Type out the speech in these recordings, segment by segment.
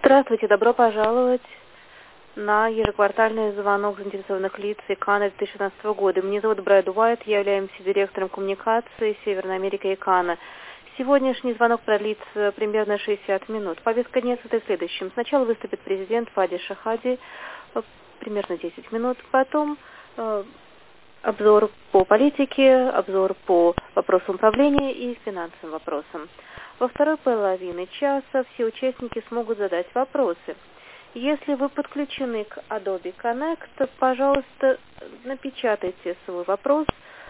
Здравствуйте, добро пожаловать на ежеквартальный звонок заинтересованных лиц ИКАНа 2016 года. Меня зовут Брэд Уайт, я являюсь директором коммуникации Северной Америки ИКАНа. Сегодняшний звонок продлится примерно 60 минут. Повестка дня состоит в следующем. Сначала выступит президент Фади Шахади, примерно 10 минут, потом обзор по политике, обзор по вопросам управления и финансовым вопросам. Во второй половине часа все участники смогут задать вопросы. Если вы подключены к Adobe Connect, пожалуйста, напечатайте свой вопрос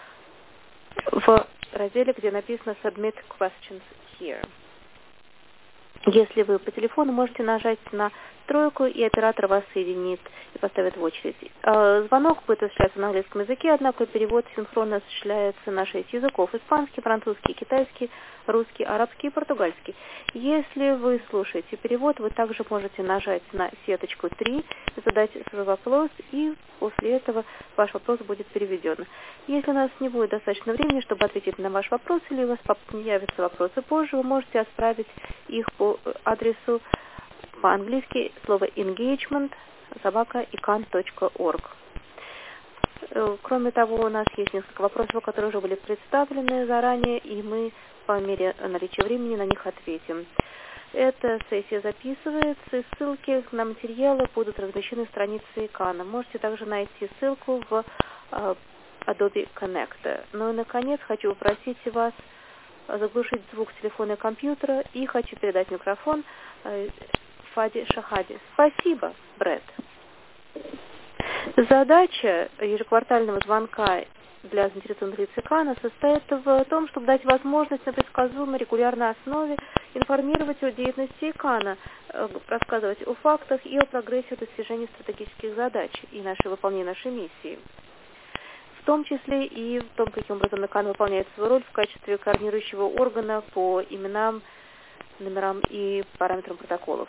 в разделе, где написано Submit Questions Here. Если вы по телефону, можете нажать на тройку, и оператор вас соединит и поставит в очередь. Звонок будет осуществляться на английском языке, однако перевод синхронно осуществляется на 6 языков: испанский, французский, китайский, русский, арабский и португальский. Если вы слушаете перевод, вы также можете нажать на сеточку 3, задать свой вопрос, и после этого ваш вопрос будет переведен. Если у нас не будет достаточно времени, чтобы ответить на ваш вопрос, или у вас появятся вопросы позже, вы можете отправить их по адресу по-английски слово engagement @ican.org. Кроме того, у нас есть несколько вопросов, которые уже были представлены заранее, и мы по мере наличия времени на них ответим. Эта сессия записывается, и ссылки на материалы будут размещены на странице ИКАНа. Можете также найти ссылку в Adobe Connect. Ну и, наконец, хочу попросить вас заглушить звук телефона и компьютера, и хочу передать микрофон Фади Шахади. Спасибо, Брэд. Задача ежеквартального звонка для заинтересованных лиц ИКАНа состоит в том, чтобы дать возможность на предсказуемой регулярной основе информировать о деятельности ИКАНа, рассказывать о фактах и о прогрессе достижения стратегических задач и выполнения нашей миссии. В том числе и в том, каким образом ИКАН выполняет свою роль в качестве координирующего органа по именам, номерам и параметрам протоколов.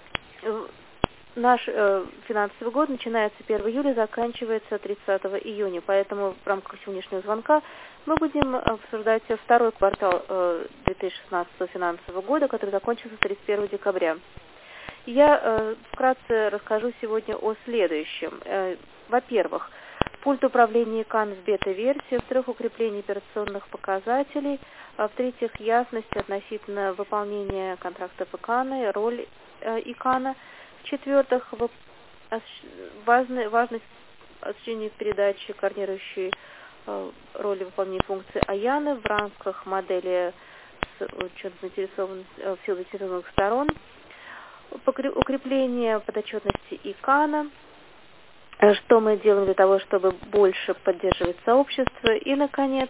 Наш финансовый год начинается 1 июля, заканчивается 30 июня, поэтому в рамках сегодняшнего звонка мы будем обсуждать второй квартал 2016 финансового года, который закончился 31 декабря. Я вкратце расскажу сегодня о следующем. Во-первых, пульт управления ИКАН в бета-версии, во-вторых, укрепление операционных показателей, в-третьих, ясность относительно выполнения контрактов ИКАНа и роль ИКАНа, в-четвертых, важность осуществления передачи координирующей роли выполнения функции АЯНы в рамках модели с учетом всех заинтересованных сторон, укрепление подотчетности ИКАНа, что мы делаем для того, чтобы больше поддерживать сообщество, и, наконец,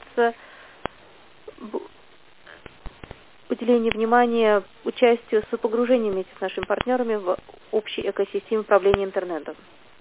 уделение внимания участию с погружением вместе с нашими партнерами в общей экосистеме управления интернетом.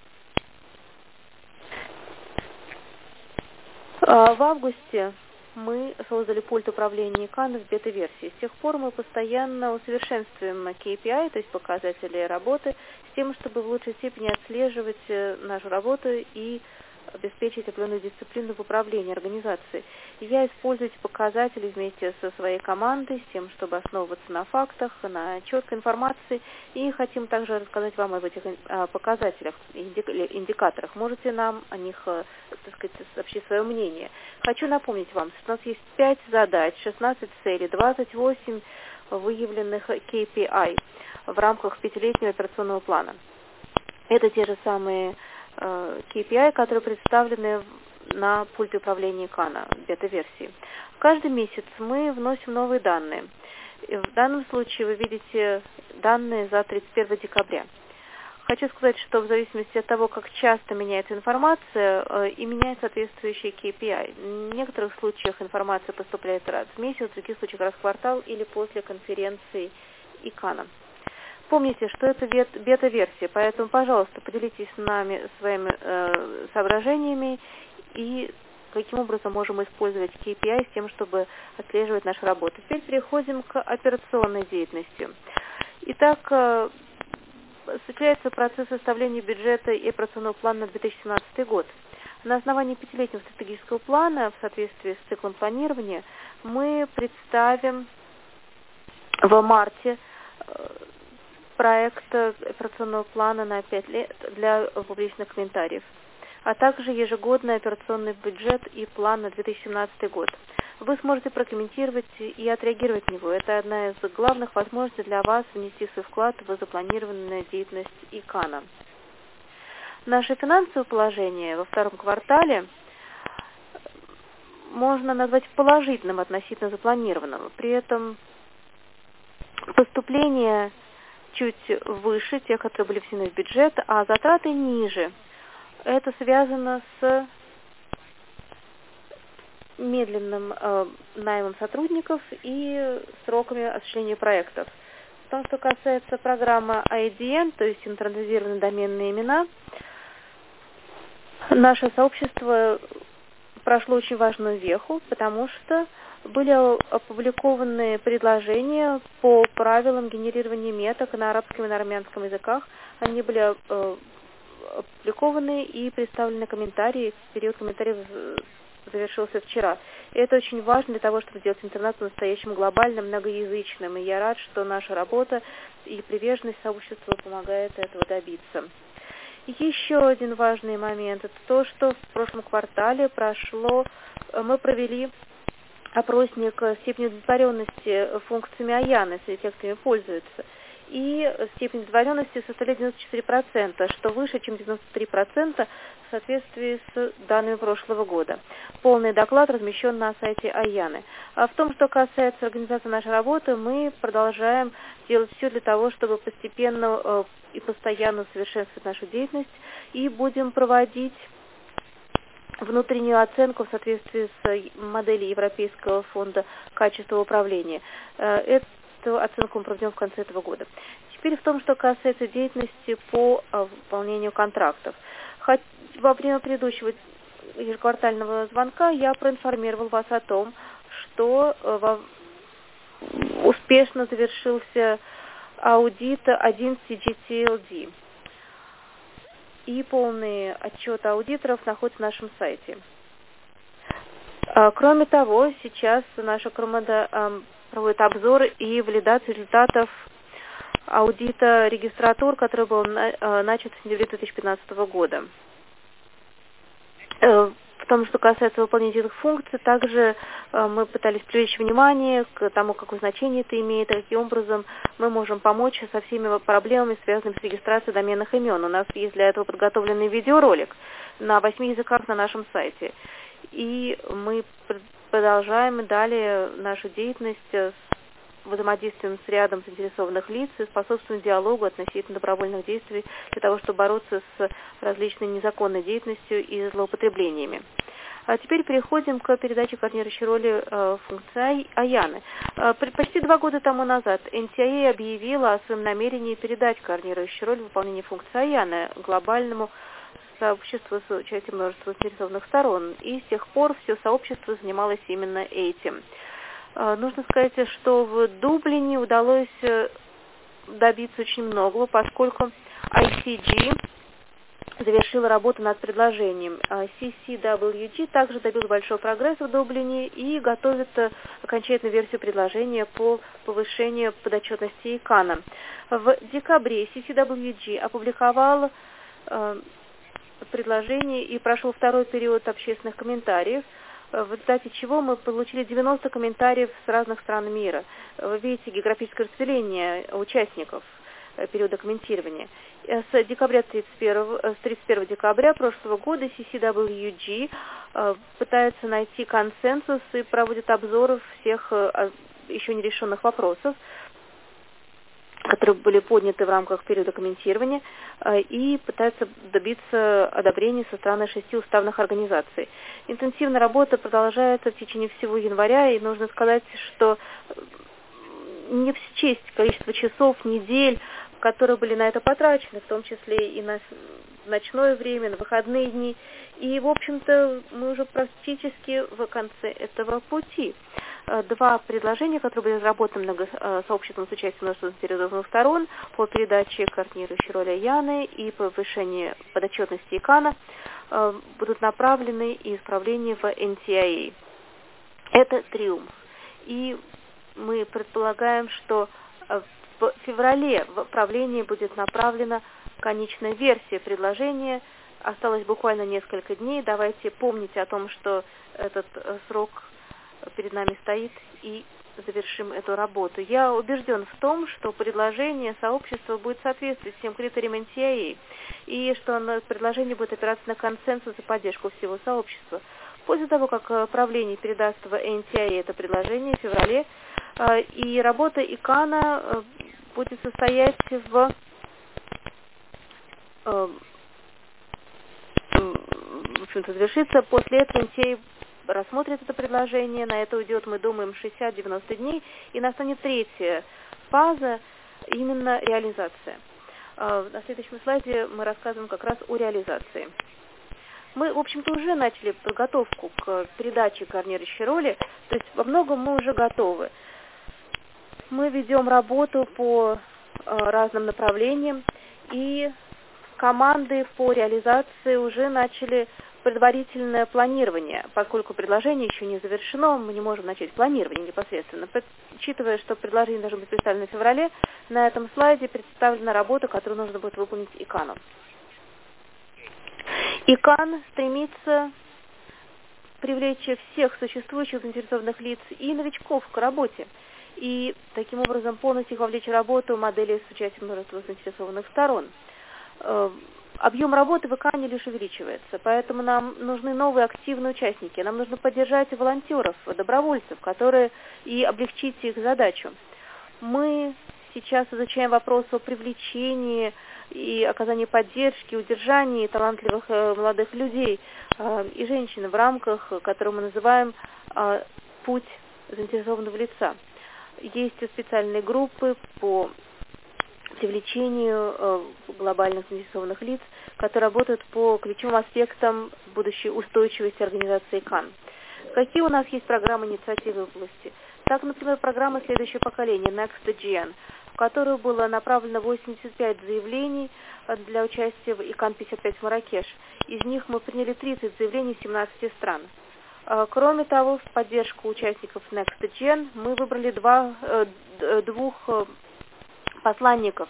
В августе мы создали пульт управления ИКАН в бета-версии. С тех пор мы постоянно усовершенствуем KPI, то есть показатели работы, с тем, чтобы в лучшей степени отслеживать нашу работу и обеспечить определенную дисциплину в управлении организацией. Я использую эти показатели вместе со своей командой, с тем, чтобы основываться на фактах, на четкой информации, и хотим также рассказать вам об этих показателях, индикаторах. Можете нам о них, так сказать, сообщить свое мнение. Хочу напомнить вам, что у нас есть 5 задач, 16 целей, 28 выявленных KPI в рамках 5-летнего операционного плана. Это те же самые KPI, которые представлены на пульте управления ИКАНа в бета-версии. Каждый месяц мы вносим новые данные. В данном случае вы видите данные за 31 декабря. Хочу сказать, что в зависимости от того, как часто меняется информация, и меняется соответствующий KPI. В некоторых случаях информация поступает раз в месяц, в других случаях раз в квартал или после конференции ИКАНа. Помните, что это бета-версия, поэтому, пожалуйста, поделитесь с нами своими соображениями и каким образом можем использовать KPI с тем, чтобы отслеживать нашу работу. Теперь переходим к операционной деятельности. Итак, осуществляется процесс составления бюджета и операционного плана на 2017 год. На основании 5-летнего стратегического плана, в соответствии с циклом планирования, мы представим в марте проекта операционного плана на 5 лет для публичных комментариев, а также ежегодный операционный бюджет и план на 2017 год. Вы сможете прокомментировать и отреагировать на него. Это одна из главных возможностей для вас внести свой вклад в запланированную деятельность ИКАНа. Наше финансовое положение во втором квартале можно назвать положительным относительно запланированного. При этом поступления чуть выше тех, которые были внесены в бюджет, а затраты ниже. Это связано с медленным наймом сотрудников и сроками осуществления проектов. В том, что касается программы IDN, то есть интронизированные доменные имена, наше сообщество прошло очень важную веху, потому что были опубликованы предложения по правилам генерирования меток на арабском и на армянском языках. Они были опубликованы и представлены комментарии. Период комментариев завершился вчера. И это очень важно для того, чтобы сделать интернет по-настоящему глобальным, многоязычным. И я рад, что наша работа и приверженность сообществу помогает этого добиться. Еще один важный момент – это то, что в прошлом квартале мы провели опросник степени удовлетворенности функциями Аяны, среди тех, кто ими пользуется. И степень удовлетворенности составляет 94%, что выше, чем 93% в соответствии с данными прошлого года. Полный доклад размещен на сайте Аяны. А в том, что касается организации нашей работы, мы продолжаем делать все для того, чтобы постепенно и постоянно совершенствовать нашу деятельность, и будем проводить внутреннюю оценку в соответствии с моделью Европейского фонда качества управления. Эту оценку мы проведем в конце этого года. Теперь в том, что касается деятельности по выполнению контрактов. Во время предыдущего ежеквартального звонка я проинформировал вас о том, что успешно завершился аудит 11 GTLD. И полные отчеты аудиторов находятся на нашем сайте. Кроме того, сейчас наша команда проводит обзор и валидацию результатов аудита регистратур, который был начат в сентябре 2015 года. В том, что касается выполнения этих функций, также мы пытались привлечь внимание к тому, какое значение это имеет, и каким образом мы можем помочь со всеми проблемами, связанными с регистрацией доменных имен. У нас есть для этого подготовленный видеоролик на 8 языках на нашем сайте. И мы продолжаем далее нашу деятельность с взаимодействием с рядом заинтересованных лиц и способствуем диалогу относительно добровольных действий для того, чтобы бороться с различной незаконной деятельностью и злоупотреблениями. А теперь переходим к передаче координирующей роли функции Аяны. Почти 2 года тому назад NTIA объявила о своем намерении передать координирующую роль в выполнении функции Аяны глобальному сообществу с участием множества заинтересованных сторон. И с тех пор все сообщество занималось именно этим. Нужно сказать, что в Дублине удалось добиться очень многого, поскольку ICG завершила работу над предложением. CCWG также добился большого прогресса в Дублине и готовит окончательную версию предложения по повышению подотчетности ИКАНа. В декабре CCWG опубликовал предложение и прошел второй период общественных комментариев, в результате чего мы получили 90 комментариев с разных стран мира. Вы видите географическое распределение участников периода комментирования. С 31 декабря прошлого года CCWG пытается найти консенсус и проводит обзоры всех еще нерешенных вопросов, которые были подняты в рамках периода комментирования, и пытается добиться одобрения со стороны 6 уставных организаций. Интенсивная работа продолжается в течение всего января, и нужно сказать, что не счесть количество часов, недель, которые были на это потрачены, в том числе и на ночное время, на выходные дни. И, в общем-то, мы уже практически в конце этого пути. 2 предложения, которые были разработаны сообществом с участием множества заинтересованных сторон по передаче координирующей роли Аяны и повышению подотчетности ИКАНа, будут направлены и исправления в NTIA. Это триумф. И мы предполагаем, что В феврале в правление будет направлена конечная версия предложения. Осталось буквально несколько дней. Давайте помнить о том, что этот срок перед нами стоит, и завершим эту работу. Я убежден в том, что предложение сообщества будет соответствовать всем критериям NTIA, и что предложение будет опираться на консенсус и поддержку всего сообщества. После того, как правление передаст в NTIA это предложение в феврале, и работа ИКАНа будет состоять в общем-то, завершится. После этого NTIA рассмотрит это предложение, на это уйдет, мы думаем, 60-90 дней, и настанет третья фаза, именно реализация. На следующем слайде мы рассказываем как раз о реализации. Мы, в общем-то, уже начали подготовку к передаче координирующей роли, то есть во многом мы уже готовы. Мы ведем работу по разным направлениям, и команды по реализации уже начали предварительное планирование. Поскольку предложение еще не завершено, мы не можем начать планирование непосредственно. Учитывая, что предложение должно быть представлено в феврале, на этом слайде представлена работа, которую нужно будет выполнить ИКАНу. ИКАН стремится привлечь всех существующих заинтересованных лиц и новичков к работе, и таким образом полностью их вовлечь в работу модели с участием множества заинтересованных сторон. Объем работы в ИКАНе лишь увеличивается, поэтому нам нужны новые активные участники, нам нужно поддержать волонтеров, добровольцев, которые и облегчить их задачу. Мы сейчас изучаем вопрос о привлечении и оказании поддержки, удержании талантливых молодых людей и женщин в рамках, которую мы называем «Путь заинтересованного лица». Есть специальные группы по привлечению глобальных заинтересованных лиц, которые работают по ключевым аспектам будущей устойчивости организации ИКАН. Какие у нас есть программы, инициативы в области? Так, например, программа «Следующее поколение» Next Gen, в которую было направлено 85 заявлений для участия в ИКАН-55 в Марракеш. Из них мы приняли 30 заявлений из 17 стран. Кроме того, в поддержку участников Next Gen мы выбрали двух посланников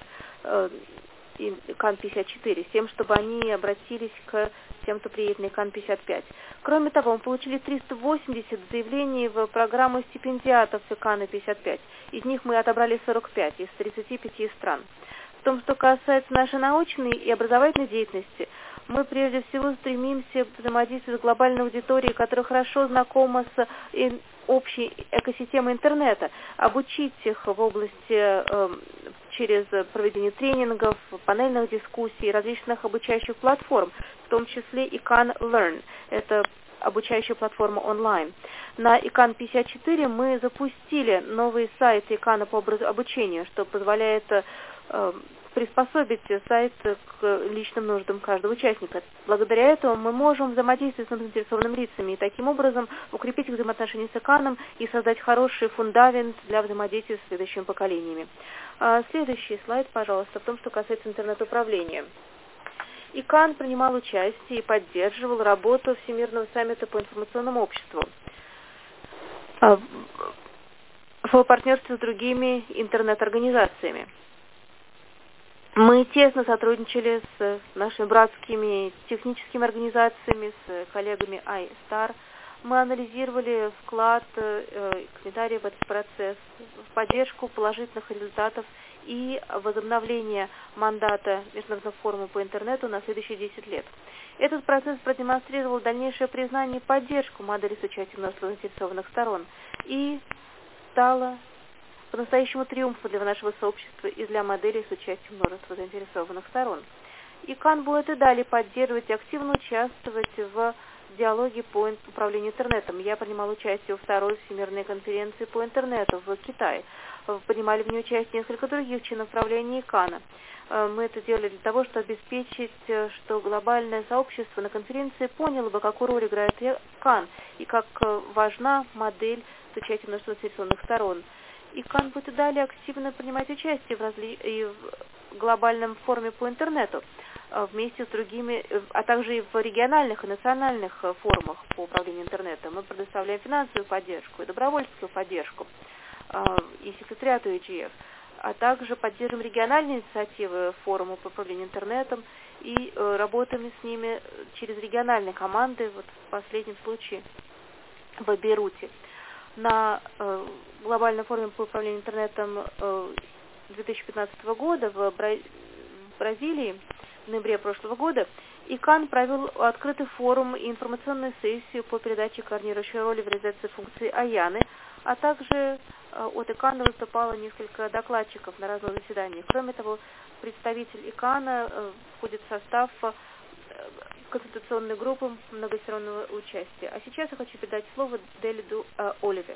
ИКАН-54, с тем, чтобы они обратились к тем, кто приедет на ИКАН-55. Кроме того, мы получили 380 заявлений в программу стипендиатов ИКАНа-55. Из них мы отобрали 45 из 35 стран. В том, что касается нашей научной и образовательной деятельности, мы прежде всего стремимся взаимодействовать с глобальной аудиторией, которая хорошо знакома с общей экосистемой интернета, обучить их в области через проведение тренингов, панельных дискуссий, различных обучающих платформ, в том числе ИКАН Learn. Это обучающая платформа онлайн. На ИКАН-54 мы запустили новый сайт ИКАНа по обучению, что позволяет приспособить сайт к личным нуждам каждого участника. Благодаря этому мы можем взаимодействовать с заинтересованными лицами и таким образом укрепить их взаимоотношения с ИКАНом и создать хороший фундамент для взаимодействия с следующими поколениями. Следующий слайд, пожалуйста, в том, что касается интернет-управления. ИКАН принимал участие и поддерживал работу Всемирного саммита по информационному обществу в партнерстве с другими интернет-организациями. Мы тесно сотрудничали с нашими братскими техническими организациями, с коллегами iStar. Мы анализировали вклад комментариев в этот процесс, в поддержку положительных результатов и возобновление мандата Международного форума по интернету на следующие 10 лет. Этот процесс продемонстрировал дальнейшее признание и поддержку модели с участием множества заинтересованных сторон и стало по-настоящему триумфу для нашего сообщества и для моделей с участием множества заинтересованных сторон. ИКАН будет и далее поддерживать и активно участвовать в диалоге по управлению интернетом. Я принимала участие во второй Всемирной конференции по интернету в Китае. Принимали в ней участие несколько других членов правления ИКАНа. Мы это делали для того, чтобы обеспечить, что глобальное сообщество на конференции поняло бы, какую роль играет ИКАН и как важна модель с участием множества заинтересованных сторон. ИКАН будет и далее активно принимать участие в глобальном форуме по интернету вместе с другими, а также и в региональных и национальных форумах по управлению интернетом. Мы предоставляем финансовую поддержку и добровольческую поддержку и секретариату EGF. а также поддерживаем региональные инициативы форума по управлению интернетом и работаем с ними через региональные команды, вот в последнем случае в Бейруте. На глобальном форуме по управлению интернетом 2015 года в Бразилии в ноябре прошлого года ИКАН провел открытый форум и информационную сессию по передаче координирующей роли в реализации функции АЯНы, а также от ИКАНа выступало несколько докладчиков на разных заседаниях. Кроме того, представитель ИКАНа входит в состав консультационной группы многостороннего участия. А сейчас я хочу передать слово Дэвиду Оливе.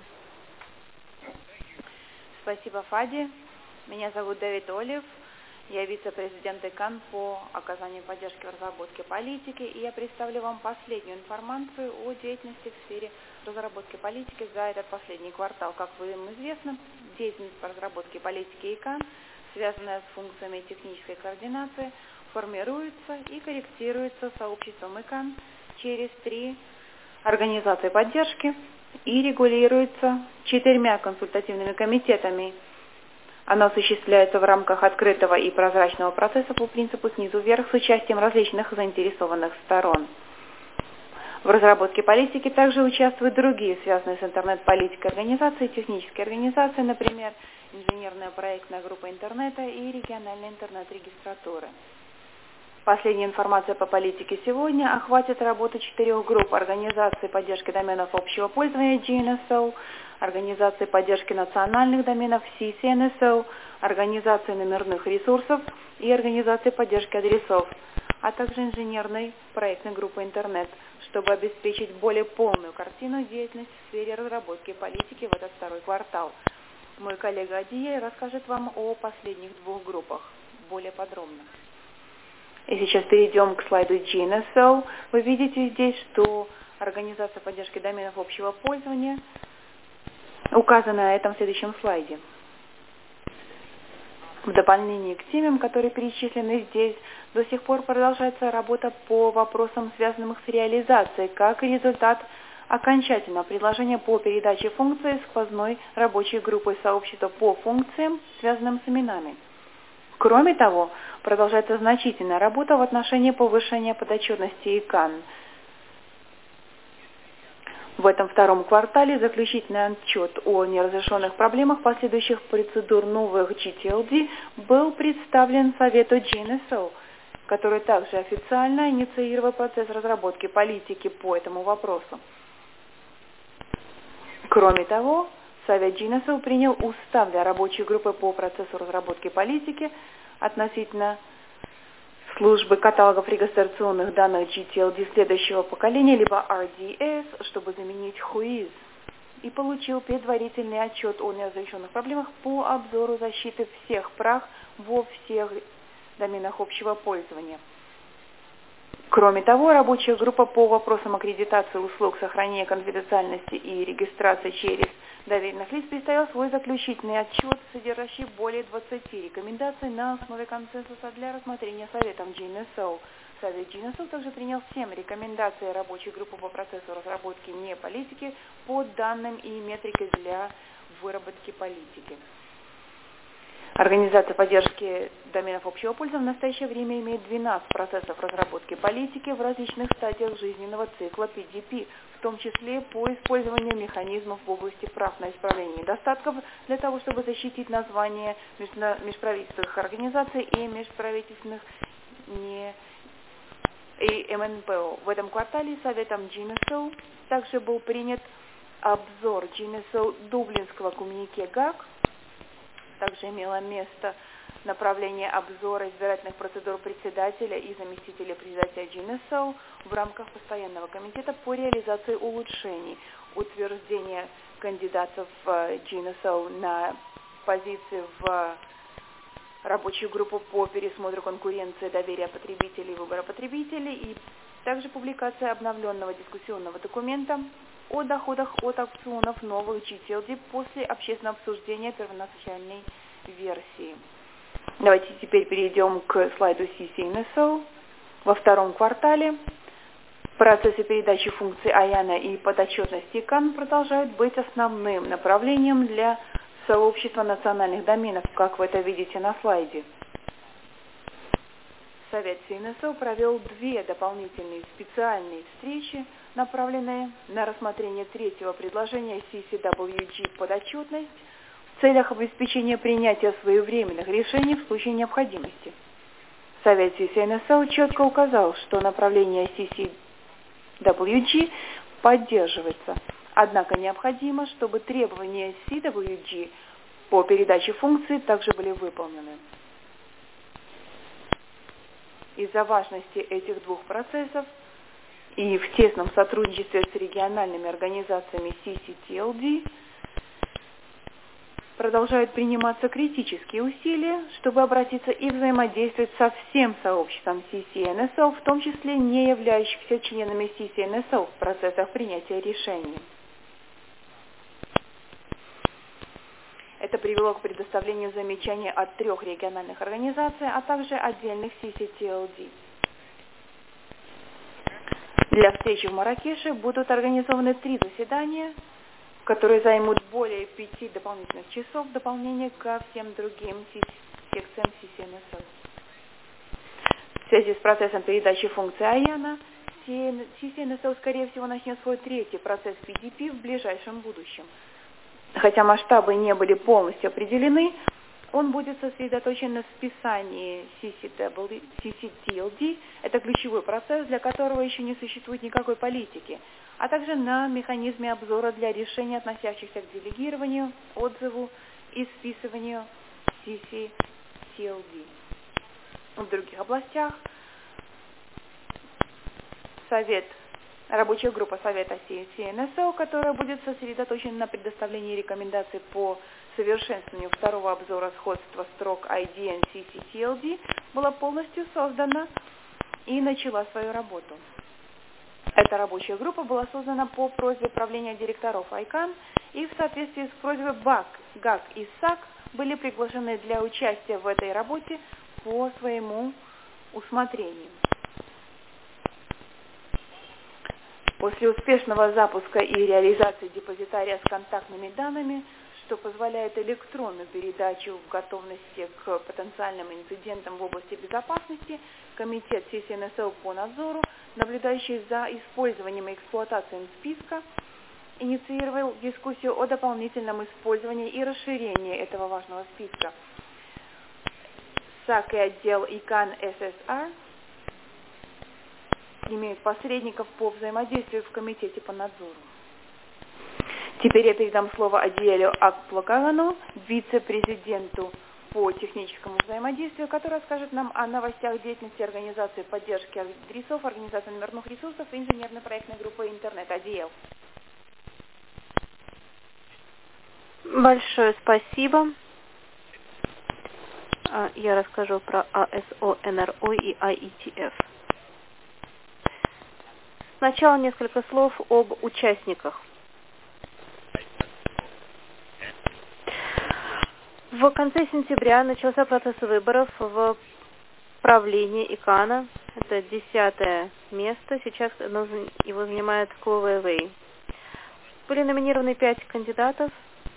Спасибо, Фади. Меня зовут Дэвид Олив. Я вице-президент ИКАН по оказанию поддержки в разработке политики, и я представлю вам последнюю информацию о деятельности в сфере разработки политики за этот последний квартал. Как вам известно, деятельность по разработке политики ИКАН, связанная с функциями технической координации, формируется и корректируется сообществом ИКАН через 3 организации поддержки и регулируется 4 консультативными комитетами. Оно осуществляется в рамках открытого и прозрачного процесса по принципу снизу вверх с участием различных заинтересованных сторон. В разработке политики также участвуют другие, связанные с интернет-политикой организации, технические организации, например, инженерная проектная группа интернета и региональные интернет-регистратуры. Последняя информация по политике сегодня охватит работу 4 групп: организации поддержки доменов общего пользования GNSO, организации поддержки национальных доменов CCNSO, организации номерных ресурсов и организации поддержки адресов, а также инженерной проектной группы интернет, чтобы обеспечить более полную картину деятельности в сфере разработки политики в этот второй квартал. Мой коллега Адия расскажет вам о последних 2 группах более подробно. И сейчас перейдем к слайду GNSO. Вы видите здесь, что организация поддержки доменов общего пользования указана на этом следующем слайде. В дополнение к темам, которые перечислены здесь, до сих пор продолжается работа по вопросам, связанным с реализацией, как результат окончательного предложения по передаче функции сквозной рабочей группы сообщества по функциям, связанным с именами. Кроме того, продолжается значительная работа в отношении повышения подотчетности ИКАН. В этом втором квартале заключительный отчет о неразрешенных проблемах последующих процедур новых GTLD был представлен Совету GNSO, который также официально инициировал процесс разработки политики по этому вопросу. Кроме того, Совет GNSO принял устав для рабочей группы по процессу разработки политики относительно службы каталогов регистрационных данных GTLD следующего поколения, либо RDS, чтобы заменить WHOIS, и получил предварительный отчет о неразрешенных проблемах по обзору защиты всех прав во всех доменах общего пользования. Кроме того, рабочая группа по вопросам аккредитации услуг сохранения конфиденциальности и регистрации через доверенных лиц представил свой заключительный отчет, содержащий более 20 рекомендаций на основе консенсуса для рассмотрения Советом GNSO. Совет GNSO также принял 7 рекомендаций рабочей группы по процессу разработки не политики по данным и метрикой для выработки политики. Организация поддержки доменов общего пользования в настоящее время имеет 12 процессов разработки политики в различных стадиях жизненного цикла PDP, в том числе по использованию механизмов в области прав на исправление недостатков для того, чтобы защитить название межправительственных организаций и межправительственных и МНПО. В этом квартале Советом GNSO также был принят обзор GNSO Дублинского коммюнике ГАК. Также имело место направление обзора избирательных процедур председателя и заместителя председателя GNSO в рамках постоянного комитета по реализации улучшений, утверждение кандидатов GNSO на позиции в рабочую группу по пересмотру конкуренции, доверия потребителей и выбора потребителей, и также публикация обновленного дискуссионного документа о доходах от аукционов новых GTLD после общественного обсуждения первоначальной версии. Давайте теперь перейдем к слайду CCNSO. Во втором квартале процессы передачи функций АЯНа и подотчетности ИКАН продолжают быть основным направлением для сообщества национальных доменов, как вы это видите на слайде. Совет СНСО провел 2 дополнительные специальные встречи, направленные на рассмотрение 3-го предложения CCWG подотчетность в целях обеспечения принятия своевременных решений в случае необходимости. Совет СНСО четко указал, что направление CCWG поддерживается, однако необходимо, чтобы требования CWG по передаче функций также были выполнены. Из-за важности этих 2 процессов и в тесном сотрудничестве с региональными организациями CCTLD продолжают приниматься критические усилия, чтобы обратиться и взаимодействовать со всем сообществом CCNSO, в том числе не являющихся членами CCNSO в процессах принятия решений. Это привело к предоставлению замечаний от 3 региональных организаций, а также отдельных CCTLD. Для встречи в Марракеше будут организованы 3 заседания, которые займут более 5 дополнительных часов в дополнение ко всем другим секциям CCNSO. В связи с процессом передачи функции АЯНа, CCNSO, скорее всего, начнет свой 3-й процесс PDP в ближайшем будущем. Хотя масштабы не были полностью определены, он будет сосредоточен на списании CCTLD, это ключевой процесс, для которого еще не существует никакой политики, а также на механизме обзора для решений, относящихся к делегированию, отзыву и списыванию CCTLD. В других областях рабочая группа Совета CNSO, которая будет сосредоточена на предоставлении рекомендаций по совершенствованию 2-го обзора сходства строк IDN CCTLD, была полностью создана и начала свою работу. Эта рабочая группа была создана по просьбе правления директоров ICANN и в соответствии с просьбой БАК, ГАК и САК были приглашены для участия в этой работе по своему усмотрению. После успешного запуска и реализации депозитария с контактными данными, что позволяет электронную передачу в готовности к потенциальным инцидентам в области безопасности, Комитет CCNSO по надзору, наблюдающий за использованием и эксплуатацией списка, инициировал дискуссию о дополнительном использовании и расширении этого важного списка. САК и отдел ICANN SSR имеют посредников по взаимодействию в Комитете по надзору. Теперь я передам слово Адиэлю Акплагагану, вице-президенту по техническому взаимодействию, который расскажет нам о новостях деятельности организации поддержки адресов, организации номерных ресурсов и инженерно-проектной группы Интернет. Адиэл. Большое спасибо. Я расскажу про ASO, NRO и IETF. Сначала несколько слов об участниках. В конце сентября начался процесс выборов в правлении ИКАНа. Это 10-е место. Сейчас его занимает Chloe Wei. Были номинированы 5 кандидатов.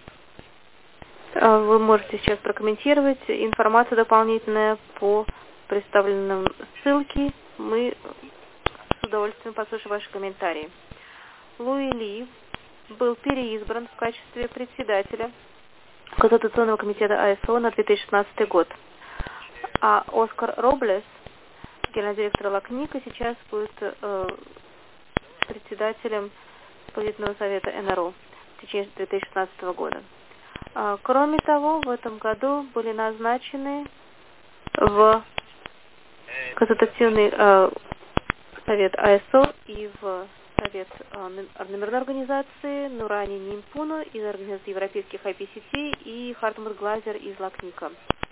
Вы можете сейчас прокомментировать информацию дополнительная по представленным ссылке. Мы с удовольствием послушаем ваши комментарии. Луи Ли был переизбран в качестве председателя Консультационного комитета АСО на 2016 год. А Оскар Роблес, генеральный директор Лакника, сейчас будет председателем исполнительного совета НРО в течение 2016 года. Кроме того, в этом году были назначены в консультативный совет АСО и в совет номерной организации Нурани Нимпуну из Организации европейских IP-сетей и Хартмут Глазер из Лакника.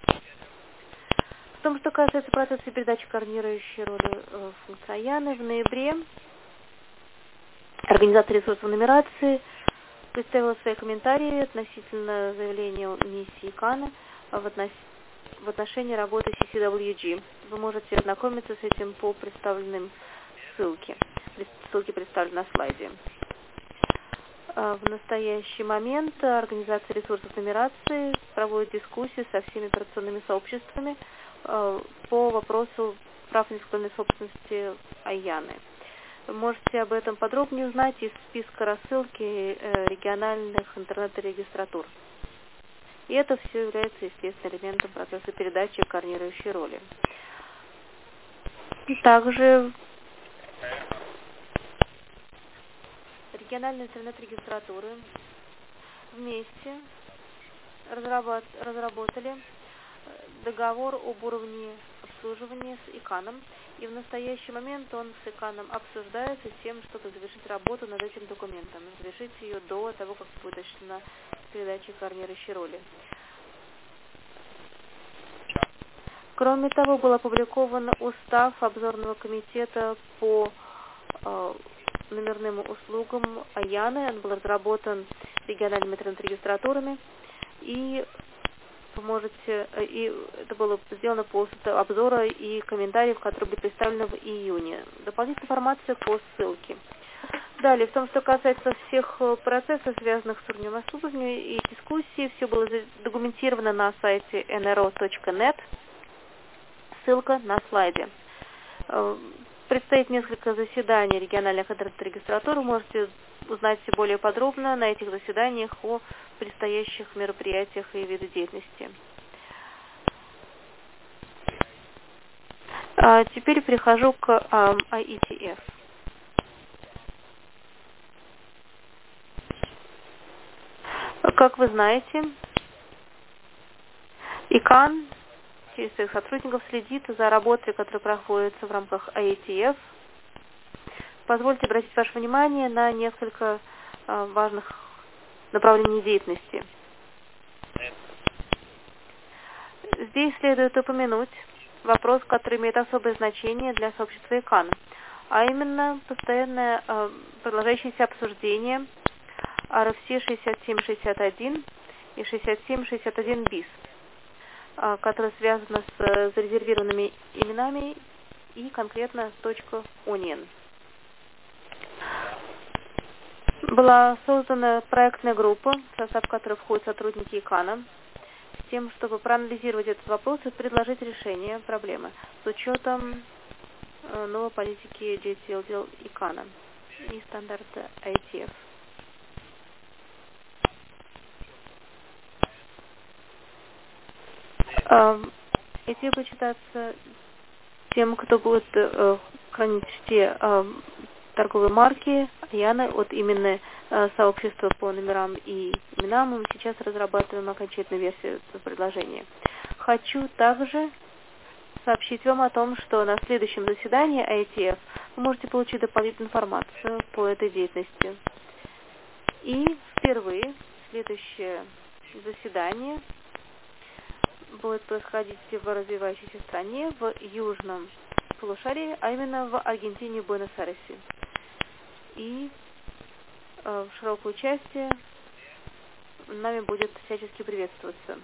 В том, что касается процесса передачи координирующей роли функции АЯНы, в ноябре Организация ресурсов нумерации представила свои комментарии относительно заявления миссии ИКАНа в отношении работы CCWG. Вы можете ознакомиться с этим по представленным ссылке. Ссылки представлены на слайде. В настоящий момент Организация ресурсов нумерации проводит дискуссии со всеми операционными сообществами по вопросу прав интеллектуальной собственности Аяны. Вы можете об этом подробнее узнать из списка рассылки региональных интернет-регистратур. И это все является естественным элементом процесса передачи координирующей роли. Также региональные интернет-регистратуры вместе разработали договор об уровне обслуживания с ИКАНом, и в настоящий момент он с ИКАНом обсуждается с тем, чтобы завершить работу над этим документом, завершить ее до того, как будет осуществлена передача координирующей роли. Кроме того, был опубликован устав обзорного комитета по номерным услугам Аяны. Он был разработан региональными интернет-регистратурами, и это было сделано после обзора и комментариев, которые были представлены в июне. Дополнительная информация по ссылке. Далее, в том, что касается всех процессов, связанных с уровнем обслуживания и дискуссии, все было документировано на сайте nro.net. Ссылка на слайде. Предстоит несколько заседаний региональных интернет-регистратур. Вы можете узнать все более подробно на этих заседаниях о предстоящих мероприятиях и видах деятельности. Теперь перехожу к IETF. Как вы знаете, ИКАН через своих сотрудников следит за работой, которая проходится в рамках IETF. Позвольте обратить ваше внимание на несколько важных направлений деятельности. Здесь следует упомянуть вопрос, который имеет особое значение для сообщества ИКАН, а именно постоянное продолжающееся обсуждение RFC 6761 и 6761 bis, которое связано с зарезервированными именами и конкретно .onion. Была создана проектная группа, в состав которой входят сотрудники ИКАНа, с тем, чтобы проанализировать этот вопрос и предложить решение проблемы с учетом новой политики JTL ИКАНа и стандарта IETF. Эти будут читаться тем, кто будет хранить все торговые марки Аяны от имени сообщества по номерам и именам. Мы сейчас разрабатываем окончательную версию этого предложения. Хочу также сообщить вам о том, что на следующем заседании IETF вы можете получить дополнительную информацию по этой деятельности. И впервые следующее заседание будет происходить в развивающейся стране, в южном полушарии, а именно в Аргентине и Буэнос-Айресе. И в широкое участие нами будет всячески приветствоваться.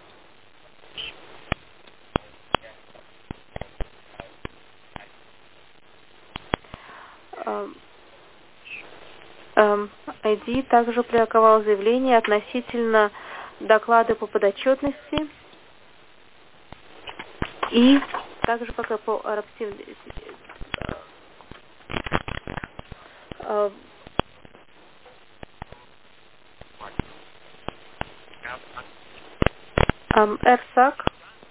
ID также опубликовал заявление относительно доклада по подотчетности и также пока по РСАК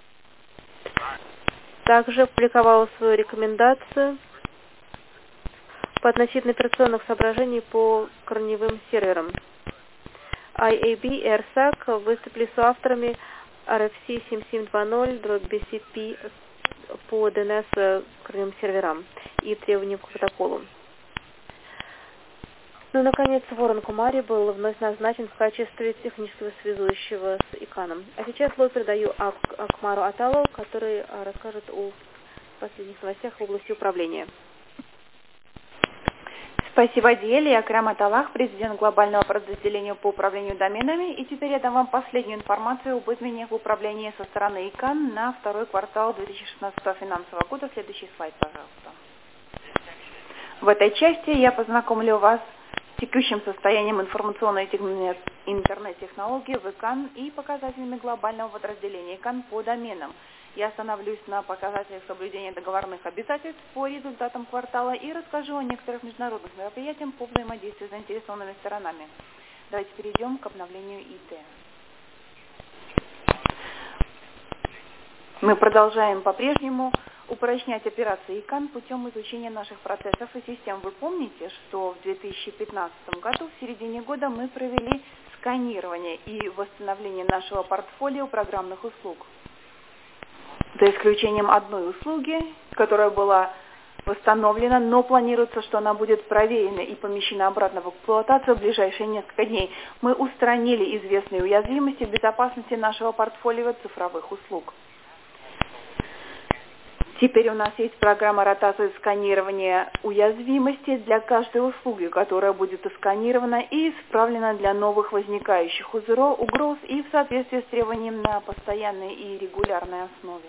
также опубликовал свою рекомендацию по относительно операционных соображений по корневым серверам. IAB и РСАК выступили с авторами RFC 7720/BCP по DNS корневым серверам и требованиям к протоколу. Ну, наконец, Ворон Кумари был вновь назначен в качестве технического связующего с ИКАНом. А сейчас слово передаю Акмару Аталу, который расскажет о последних новостях в области управления. Спасибо, Диэль. Я Акрам Аталах, президент глобального подразделения по управлению доменами. И теперь я дам вам последнюю информацию об изменениях в управлении со стороны ИКАН на второй квартал 2016 финансового года. Следующий слайд, пожалуйста. В этой части я познакомлю вас текущим состоянием информационной интернет-технологии в ИКАН и показателями глобального подразделения ИКАН по доменам. Я остановлюсь на показателях соблюдения договорных обязательств по результатам квартала и расскажу о некоторых международных мероприятиях по взаимодействию с заинтересованными сторонами. Давайте перейдем к обновлению ИТ. Мы продолжаем по-прежнему упрочнять операции ИКАН путем изучения наших процессов и систем. Вы помните, что в 2015 году, в середине года, мы провели сканирование и восстановление нашего портфолио программных услуг. За исключением одной услуги, которая была восстановлена, но планируется, что она будет проверена и помещена обратно в эксплуатацию в ближайшие несколько дней. Мы устранили известные уязвимости в безопасности нашего портфолио цифровых услуг. Теперь у нас есть программа ротации сканирования уязвимости для каждой услуги, которая будет отсканирована и исправлена для новых возникающих угроз и в соответствии с требованием на постоянной и регулярной основе.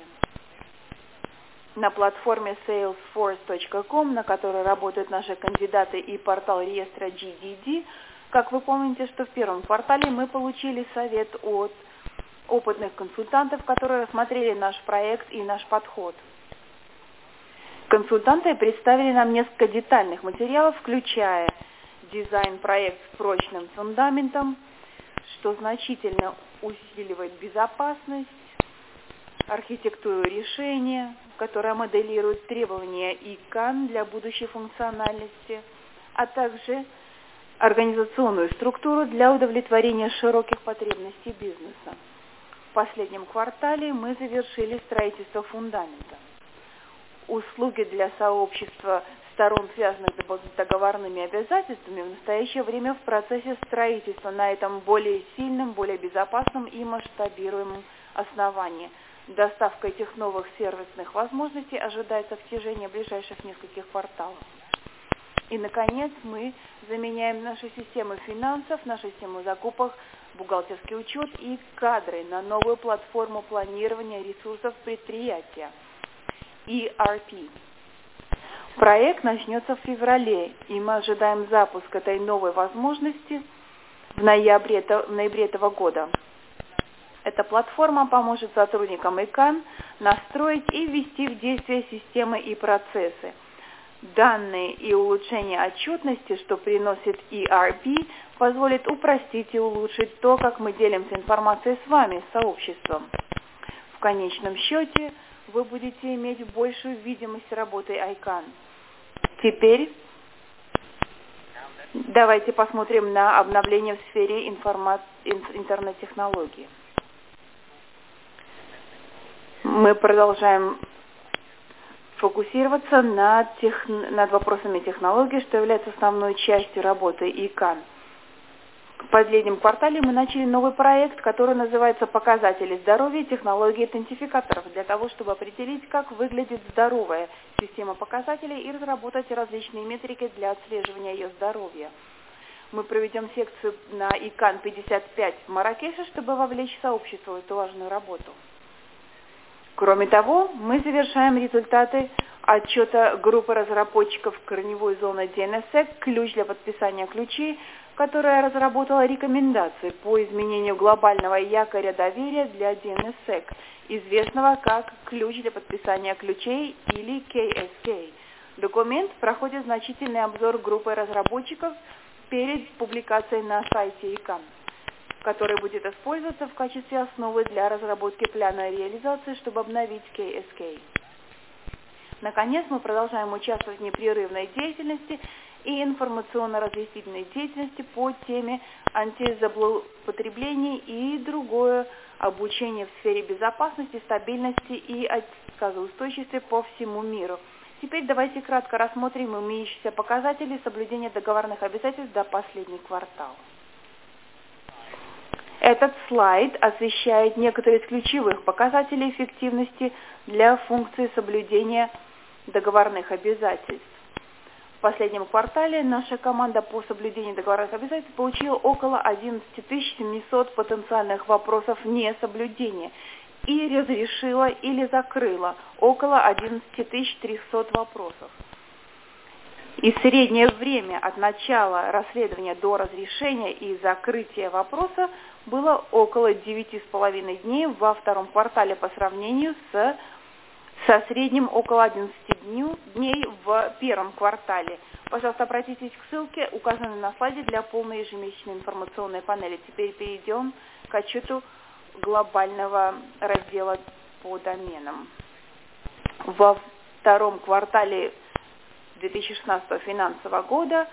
На платформе salesforce.com, на которой работают наши кандидаты и портал реестра GDD, как вы помните, что в первом квартале мы получили совет от опытных консультантов, которые рассмотрели наш проект и наш подход. Консультанты представили нам несколько детальных материалов, включая дизайн-проект с прочным фундаментом, что значительно усиливает безопасность, архитектуру решения, которая моделирует требования ИКАН для будущей функциональности, а также организационную структуру для удовлетворения широких потребностей бизнеса. В последнем квартале мы завершили строительство фундамента. Услуги для сообщества сторон, связанных с договорными обязательствами, в настоящее время в процессе строительства на этом более сильном, более безопасном и масштабируемом основании. Доставка этих новых сервисных возможностей ожидается в течение ближайших нескольких кварталов. И, наконец, мы заменяем наши системы финансов, нашу систему закупок, бухгалтерский учет и кадры на новую платформу планирования ресурсов предприятия ERP. Проект начнется в феврале, и мы ожидаем запуск этой новой возможности в ноябре этого года. Эта платформа поможет сотрудникам ИКАН настроить и ввести в действие системы и процессы. Данные и улучшение отчетности, что приносит ERP, позволит упростить и улучшить то, как мы делимся информацией с вами, сообществом. В конечном счете, вы будете иметь большую видимость работы ИКАН. Теперь давайте посмотрим на обновление в сфере интернет-технологий. Мы продолжаем фокусироваться над вопросами технологий, что является основной частью работы ИКАН. В последнем квартале мы начали новый проект, который называется «Показатели здоровья и технологии идентификаторов», для того, чтобы определить, как выглядит здоровая система показателей и разработать различные метрики для отслеживания ее здоровья. Мы проведем секцию на ИКАН 55 в Марракеше, чтобы вовлечь сообщество в эту важную работу. Кроме того, мы завершаем результаты отчета группы разработчиков корневой зоны DNSSEC «Ключ для подписания ключей», которая разработала рекомендации по изменению глобального якоря доверия для DNSSEC, известного как «Ключ для подписания ключей» или KSK. Документ проходит значительный обзор группы разработчиков перед публикацией на сайте ИКАН, который будет использоваться в качестве основы для разработки плана реализации, чтобы обновить KSK. Наконец, мы продолжаем участвовать в непрерывной деятельности и информационно-разъяснительной деятельности по теме антизлоупотреблений и другое обучение в сфере безопасности, стабильности и отказоустойчивости по всему миру. Теперь давайте кратко рассмотрим имеющиеся показатели соблюдения договорных обязательств за последний квартал. Этот слайд освещает некоторые из ключевых показателей эффективности для функции соблюдения договорных обязательств. В последнем квартале наша команда по соблюдению договорных обязательств получила около 11 700 потенциальных вопросов несоблюдения и разрешила или закрыла около 11 300 вопросов. И среднее время от начала расследования до разрешения и закрытия вопроса было около 9,5 дней во втором квартале по сравнению со средним около 11 дней в первом квартале. Пожалуйста, обратитесь к ссылке, указанной на слайде, для полной ежемесячной информационной панели. Теперь перейдем к отчету глобального раздела по доменам. Во втором квартале 2016 финансового года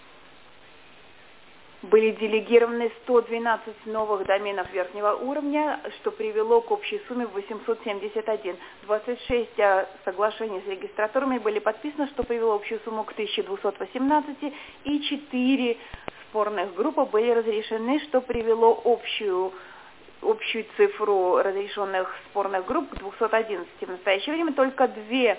были делегированы 112 новых доменов верхнего уровня, что привело к общей сумме 871. 26 соглашений с регистраторами были подписаны, что привело общую сумму к 1218, и 4 спорных группы были разрешены, что привело общую цифру разрешенных спорных групп к 211. В настоящее время только 2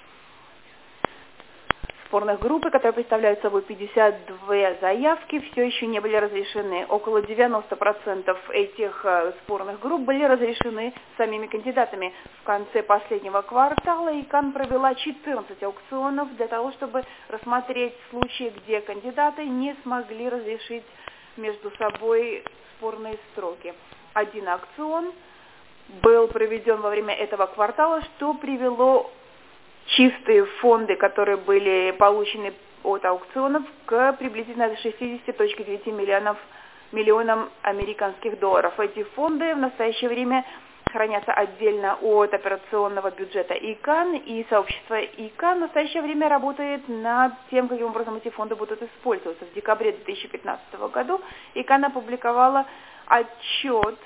спорных группы, которые представляют собой 52 заявки, все еще не были разрешены. Около 90% этих спорных групп были разрешены самими кандидатами. В конце последнего квартала ИКАН провела 14 аукционов для того, чтобы рассмотреть случаи, где кандидаты не смогли разрешить между собой спорные строки. Один аукцион был проведен во время этого квартала, что привело чистые фонды, которые были получены от аукционов, к приблизительно 60,9 миллионам американских долларов. Эти фонды в настоящее время хранятся отдельно от операционного бюджета ИКАН, и сообщество ИКАН в настоящее время работает над тем, каким образом эти фонды будут использоваться. В декабре 2015 года ИКАН опубликовала отчет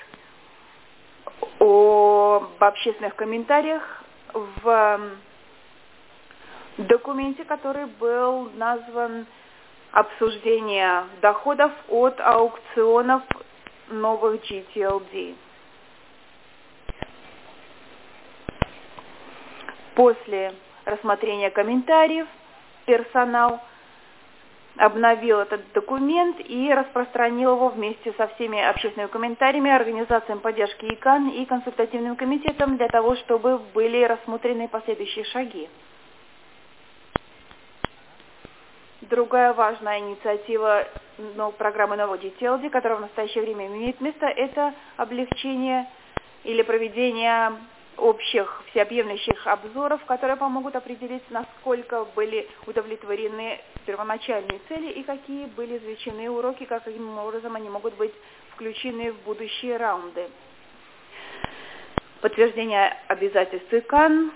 об общественных комментариях в документе, который был назван «Обсуждение доходов от аукционов новых GTLD». После рассмотрения комментариев персонал обновил этот документ и распространил его вместе со всеми общественными комментариями, организациям поддержки ИКАН и консультативным комитетом для того, чтобы были рассмотрены последующие шаги. Другая важная инициатива программы нового GTLD, которая в настоящее время имеет место, это облегчение или проведение общих всеобъемлющих обзоров, которые помогут определить, насколько были удовлетворены первоначальные цели и какие были извлечены уроки, каким образом они могут быть включены в будущие раунды. Подтверждение обязательств ИКАН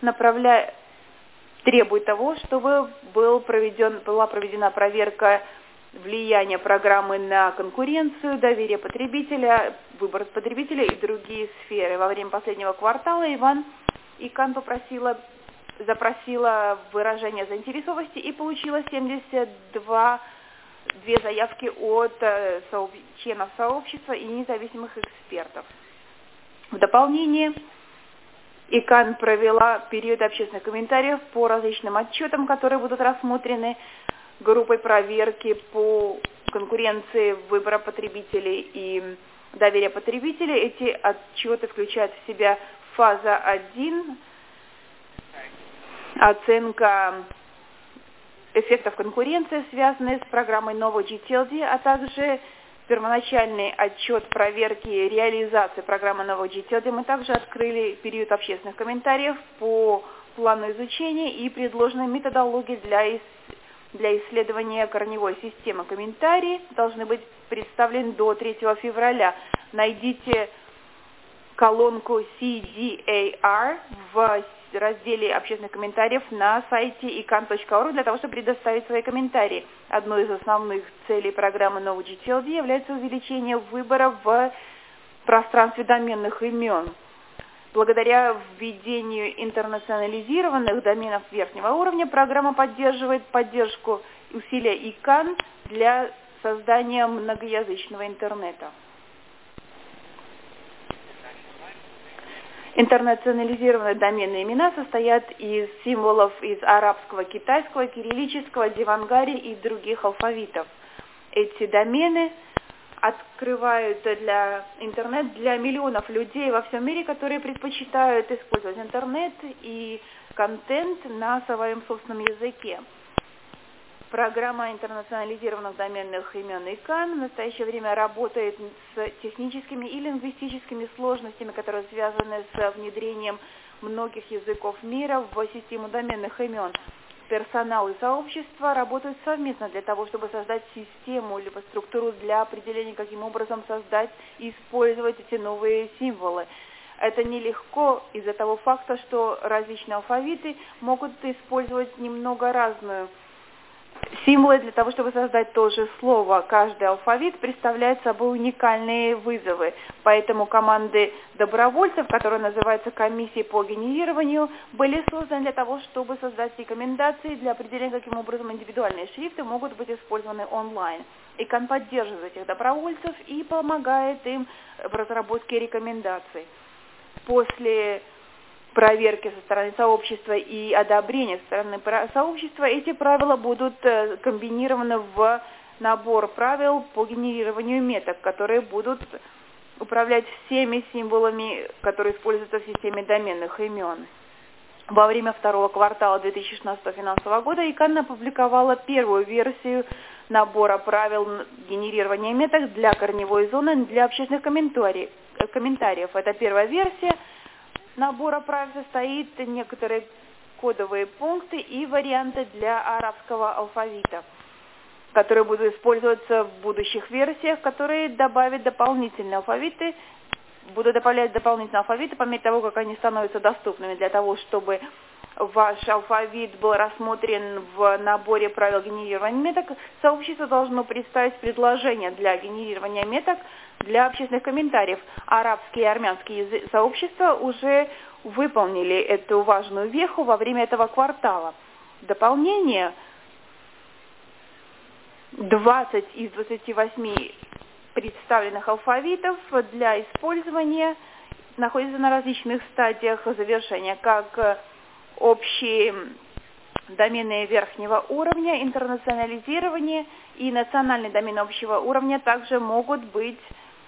требует того, чтобы была проведена проверка влияния программы на конкуренцию, доверие потребителя, выбор потребителя и другие сферы. Во время последнего квартала ИКАН запросила выражение заинтересованности и получила 72 заявки от членов сообщества и независимых экспертов. В дополнение, ИКАН провела период общественных комментариев по различным отчетам, которые будут рассмотрены группой проверки по конкуренции, выбора потребителей и доверия потребителей. Эти отчеты включают в себя фаза 1, оценка эффектов конкуренции, связанные с программой нового GTLD, а также первоначальный отчет проверки реализации программы нового GTLD. Мы также открыли период общественных комментариев по плану изучения и предложенной методологии для исследования корневой системы. Комментарии должны быть представлены до 3 февраля. Найдите колонку CDAR в разделе общественных комментариев на сайте ican.org для того, чтобы предоставить свои комментарии. Одной из основных целей программы нового GTLD является увеличение выбора в пространстве доменных имен. Благодаря введению интернационализированных доменов верхнего уровня программа поддерживает поддержку усилия ИКАН для создания многоязычного интернета. Интернационализированные доменные имена состоят из символов из арабского, китайского, кириллического, девангари и других алфавитов. Эти домены открывают интернет для миллионов людей во всем мире, которые предпочитают использовать интернет и контент на своем собственном языке. Программа интернационализированных доменных имен ИКАНН в настоящее время работает с техническими и лингвистическими сложностями, которые связаны с внедрением многих языков мира в систему доменных имен. Персонал и сообщество работают совместно для того, чтобы создать систему либо структуру для определения, каким образом создать и использовать эти новые символы. Это нелегко из-за того факта, что различные алфавиты могут использовать немного разную символы для того, чтобы создать то же слово. Каждый алфавит представляет собой уникальные вызовы. Поэтому команды добровольцев, которые называются комиссией по генерированию, были созданы для того, чтобы создать рекомендации для определения, каким образом индивидуальные шрифты могут быть использованы онлайн. ИКАНН поддерживает этих добровольцев и помогает им в разработке рекомендаций. После проверки со стороны сообщества и одобрения со стороны сообщества, эти правила будут комбинированы в набор правил по генерированию меток, которые будут управлять всеми символами, которые используются в системе доменных имен. Во время второго квартала 2016 финансового года ИКАНН опубликовала первую версию набора правил генерирования меток для корневой зоны для общественных комментариев. Это первая версия. Набора правил состоит некоторые кодовые пункты и варианты для арабского алфавита, которые будут использоваться в будущих версиях, которые добавят дополнительные алфавиты, будут добавлять дополнительные алфавиты по мере того, как они становятся доступными для того, чтобы ваш алфавит был рассмотрен в наборе правил генерирования меток. Сообщество должно представить предложение для генерирования меток для общественных комментариев. Арабские и армянские сообщества уже выполнили эту важную веху во время этого квартала. Дополнение: 20 из 28 представленных алфавитов для использования находятся на различных стадиях завершения, как общие домены верхнего уровня, интернационализирование и национальные домены общего уровня также могут быть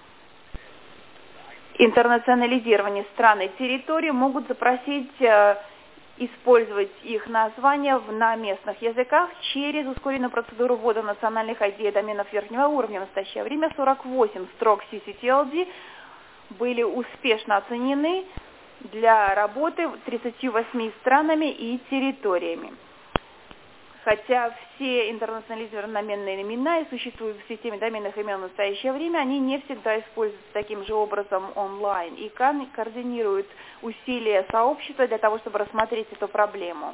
интернационализированы. Страны и территории могут запросить использовать их названия на местных языках через ускоренную процедуру ввода национальных ID доменов верхнего уровня. В настоящее время 48 строк ccTLD были успешно оценены для работы 38 странами и территориями. Хотя все интернационализированные доменные имена и существуют в системе доменных имен в настоящее время, они не всегда используются таким же образом онлайн. ИКАНН координирует усилия сообщества для того, чтобы рассмотреть эту проблему.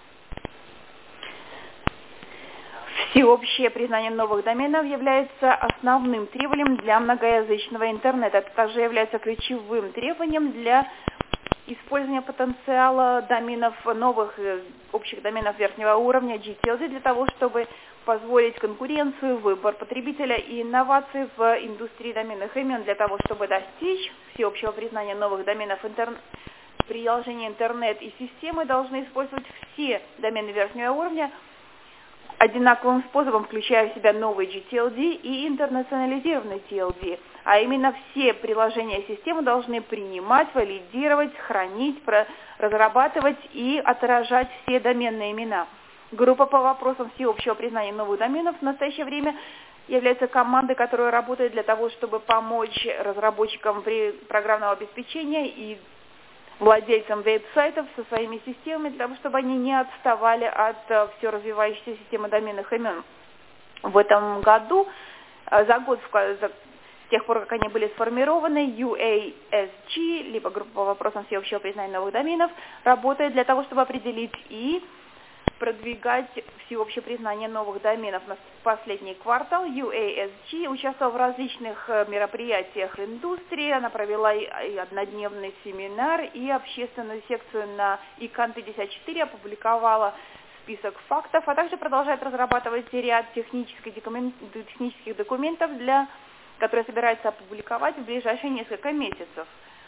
Всеобщее признание новых доменов является основным требованием для многоязычного интернета. Это также является ключевым требованием для использования потенциала доменов, новых общих доменов верхнего уровня GTLD для того, чтобы позволить конкуренцию, выбор потребителя и инновации в индустрии доменных имен. Для того, чтобы достичь всеобщего признания новых доменов, приложения интернет и системы должны использовать все домены верхнего уровня одинаковым способом, включая в себя новый GTLD и интернационализированный TLD. А именно все приложения системы должны принимать, валидировать, хранить, разрабатывать и отражать все доменные имена. Группа по вопросам всеобщего признания новых доменов в настоящее время является командой, которая работает для того, чтобы помочь разработчикам программного обеспечения и владельцам веб-сайтов со своими системами, для того, чтобы они не отставали от все развивающейся системы доменных имен. В этом году, за год, с тех пор, как они были сформированы, UASG, либо группа по вопросам всеобщего признания новых доменов, работает для того, чтобы определить и продвигать всеобщее признание новых доменов. На последний квартал UASG участвовала в различных мероприятиях индустрии. Она провела и однодневный семинар, и общественную секцию на ИКАНН 54, опубликовала список фактов, а также продолжает разрабатывать ряд технических документов, которые собирается опубликовать в ближайшие несколько месяцев.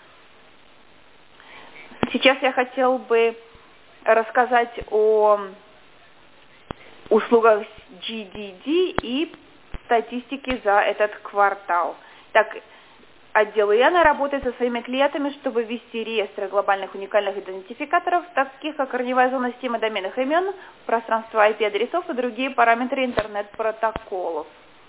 Сейчас я хотел бы рассказать о услугах GDD и статистике за этот квартал. Так, Отдел ИАНа работает со своими клиентами, чтобы ввести реестры глобальных уникальных идентификаторов, таких как корневая зона системы доменных имен, пространство IP-адресов и другие параметры интернет-протоколов.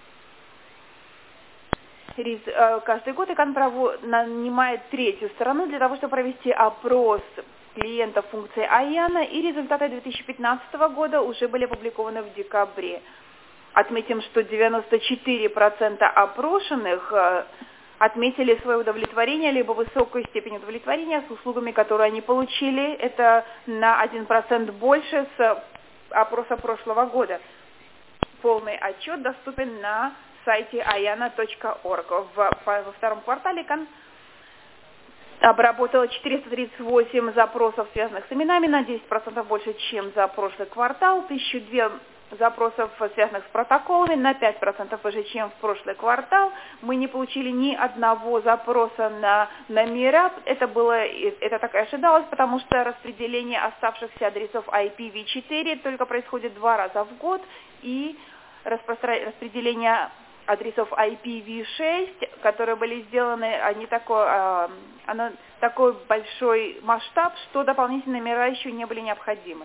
Каждый год ИКАН нанимает третью сторону для того, чтобы провести опрос клиентов функции ИАНа, и результаты 2015 года уже были опубликованы в декабре. Отметим, что 94% опрошенных отметили свое удовлетворение, либо высокую степень удовлетворения с услугами, которые они получили. Это на 1% больше с опроса прошлого года. Полный отчет доступен на сайте iana.org. Во втором квартале ИКАН обработала 438 запросов, связанных с именами, на 10% больше, чем за прошлый квартал, 1002 запросов, связанных с протоколами, на 5% выше, чем в прошлый квартал. Мы не получили ни одного запроса на номера. Это так и ожидалось, потому что распределение оставшихся адресов IPv4 только происходит 2 раза в год, и распределение адресов IPv6, которые были сделаны, оно такой большой масштаб, что дополнительные номера еще не были необходимы.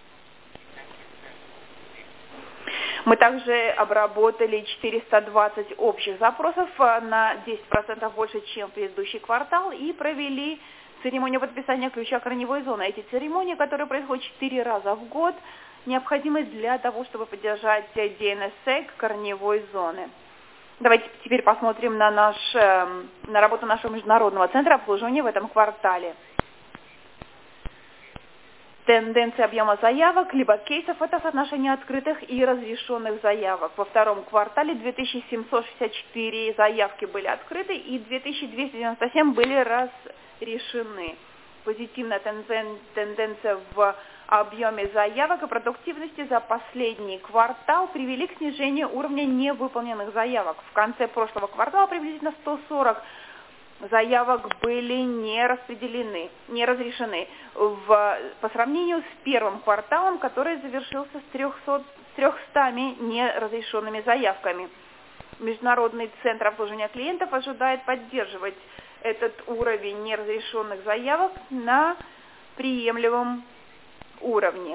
Мы также обработали 420 общих запросов, на 10% больше, чем в предыдущий квартал, и провели церемонию подписания ключа корневой зоны. Эти церемонии, которые происходят 4 раза в год, необходимы для того, чтобы поддержать DNSSEC корневой зоны. Давайте теперь посмотрим на работу нашего международного центра обслуживания в этом квартале. Тенденция объема заявок, либо кейсов – это соотношение открытых и разрешенных заявок. Во втором квартале 2764 заявки были открыты и 2297 были разрешены. Позитивная тенденция в объеме заявок и продуктивности за последний квартал привели к снижению уровня невыполненных заявок. В конце прошлого квартала приблизительно 140 заявок были не разрешены по сравнению с первым кварталом, который завершился с 300 неразрешенными заявками. Международный центр обслуживания клиентов ожидает поддерживать этот уровень неразрешенных заявок на приемлемом уровне.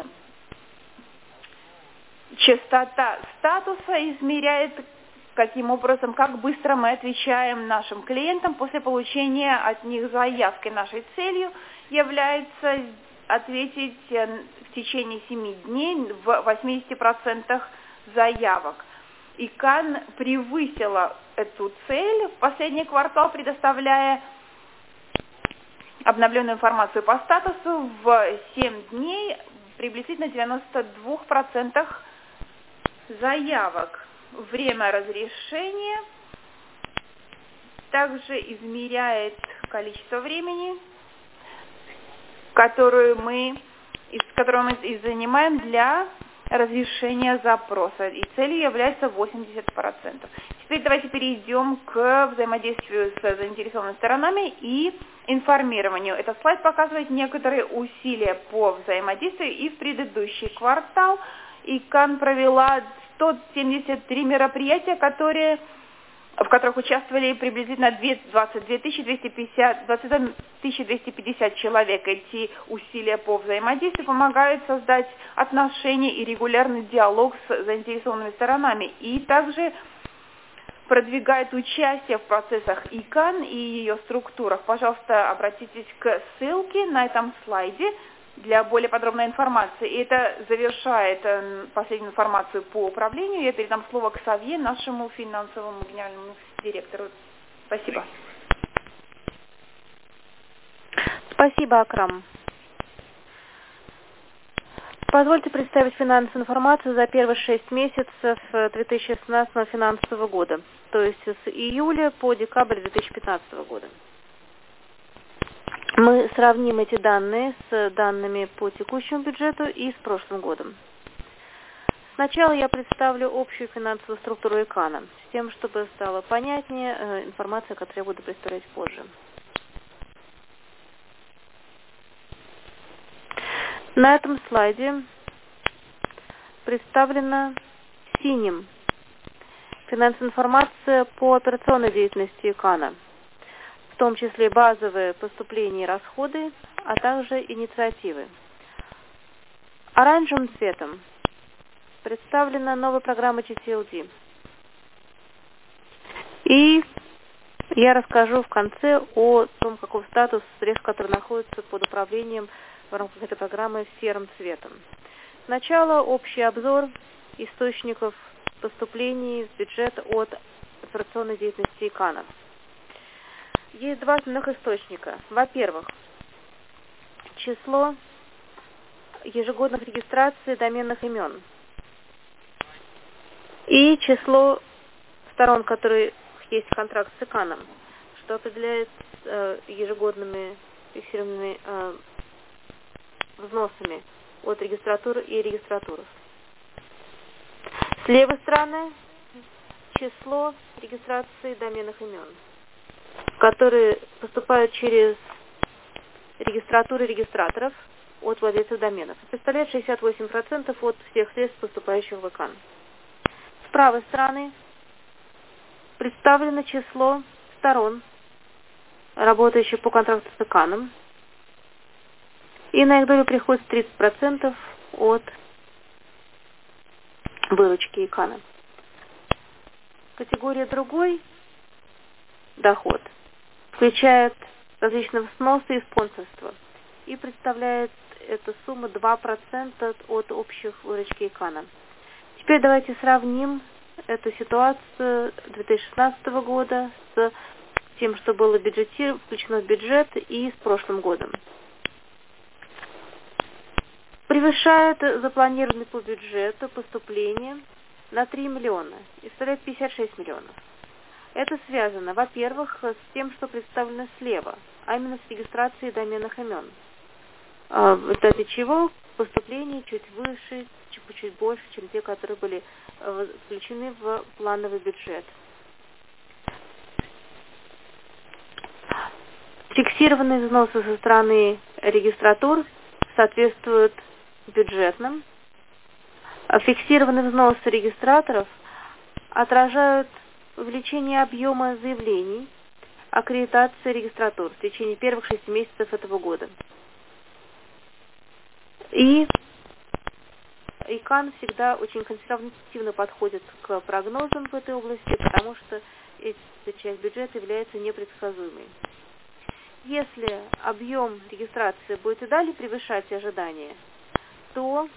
Частота статуса измеряет, каким образом, как быстро мы отвечаем нашим клиентам после получения от них заявки. Нашей целью является ответить в течение 7 дней в 80% заявок. ИКАН превысила эту цель в последний квартал, предоставляя обновленную информацию по статусу в 7 дней приблизительно 92% заявок. Время разрешения также измеряет количество времени, которое мы занимаем для разрешения запроса. И целью является 80%. Теперь давайте перейдем к взаимодействию с заинтересованными сторонами и информированию. Этот слайд показывает некоторые усилия по взаимодействию. И в предыдущий квартал ИКАН провела 173 мероприятия, в которых участвовали приблизительно 22 250 человек. Эти усилия по взаимодействию помогают создать отношения и регулярный диалог с заинтересованными сторонами, и также продвигает участие в процессах ИКАН и ее структурах. Пожалуйста, обратитесь к ссылке на этом слайде для более подробной информации. И это завершает последнюю информацию по управлению. Я передам слово к Савье, нашему финансовому генеральному директору. Спасибо. Спасибо, Акрам. Позвольте представить финансовую информацию за первые 6 месяцев 2016 финансового года, то есть с июля по декабрь 2015 года. Мы сравним эти данные с данными по текущему бюджету и с прошлым годом. Сначала я представлю общую финансовую структуру ИКАНа, с тем, чтобы стало понятнее информация, которую я буду представлять позже. На этом слайде представлена синим финансовая информация по операционной деятельности ИКАНа. том числе базовые поступления и расходы, а также инициативы. Оранжевым цветом представлена новая программа GTLD. И я расскажу в конце о том, каков статус средств, которые находятся под управлением в рамках этой программы серым цветом. Сначала общий обзор источников поступлений в бюджет от операционной деятельности ИКАНа. Есть два основных источника. Во-первых, число ежегодных регистраций доменных имен и число сторон, которые есть контракт с ИКАНом, что определяет ежегодными фиксированными взносами от регистратуры и регистратуры. С левой стороны число регистрации доменных имен, которые поступают через регистратуры регистраторов от владельцев доменов. Представляет 68% от всех средств, поступающих в ИКАН. С правой стороны представлено число сторон, работающих по контракту с ИКАНом, и на их долю приходит 30% от выручки ИКАНа. Категория «Другой доход» включает различные взносы и спонсорство и представляет эта сумма 2% от общих выручки ИКАНа. Теперь давайте сравним эту ситуацию 2016 года с тем, что было включено в бюджет, и с прошлым годом. Превышает запланированные по бюджету поступления на 3 миллиона и составляет 56 миллионов. Это связано, во-первых, с тем, что представлено слева, а именно с регистрацией доменных имен. В результате чего поступления чуть выше, чуть больше, чем те, которые были включены в плановый бюджет. Фиксированные взносы со стороны регистратур соответствуют бюджетным. А фиксированные взносы регистраторов отражают увеличение объема заявлений аккредитации регистратур в течение первых 6 месяцев этого года. И ИКАН всегда очень консервативно подходит к прогнозам в этой области, потому что эта часть бюджета является непредсказуемой. Если объем регистрации будет и далее превышать ожидания, то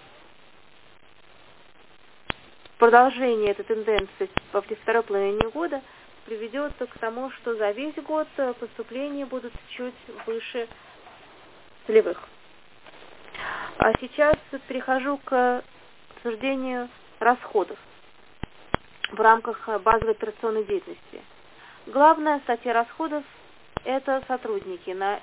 продолжение этой тенденции во второй половине года приведет к тому, что за весь год поступления будут чуть выше целевых. А сейчас перехожу к обсуждению расходов в рамках базовой операционной деятельности. Главная статья расходов – это сотрудники. На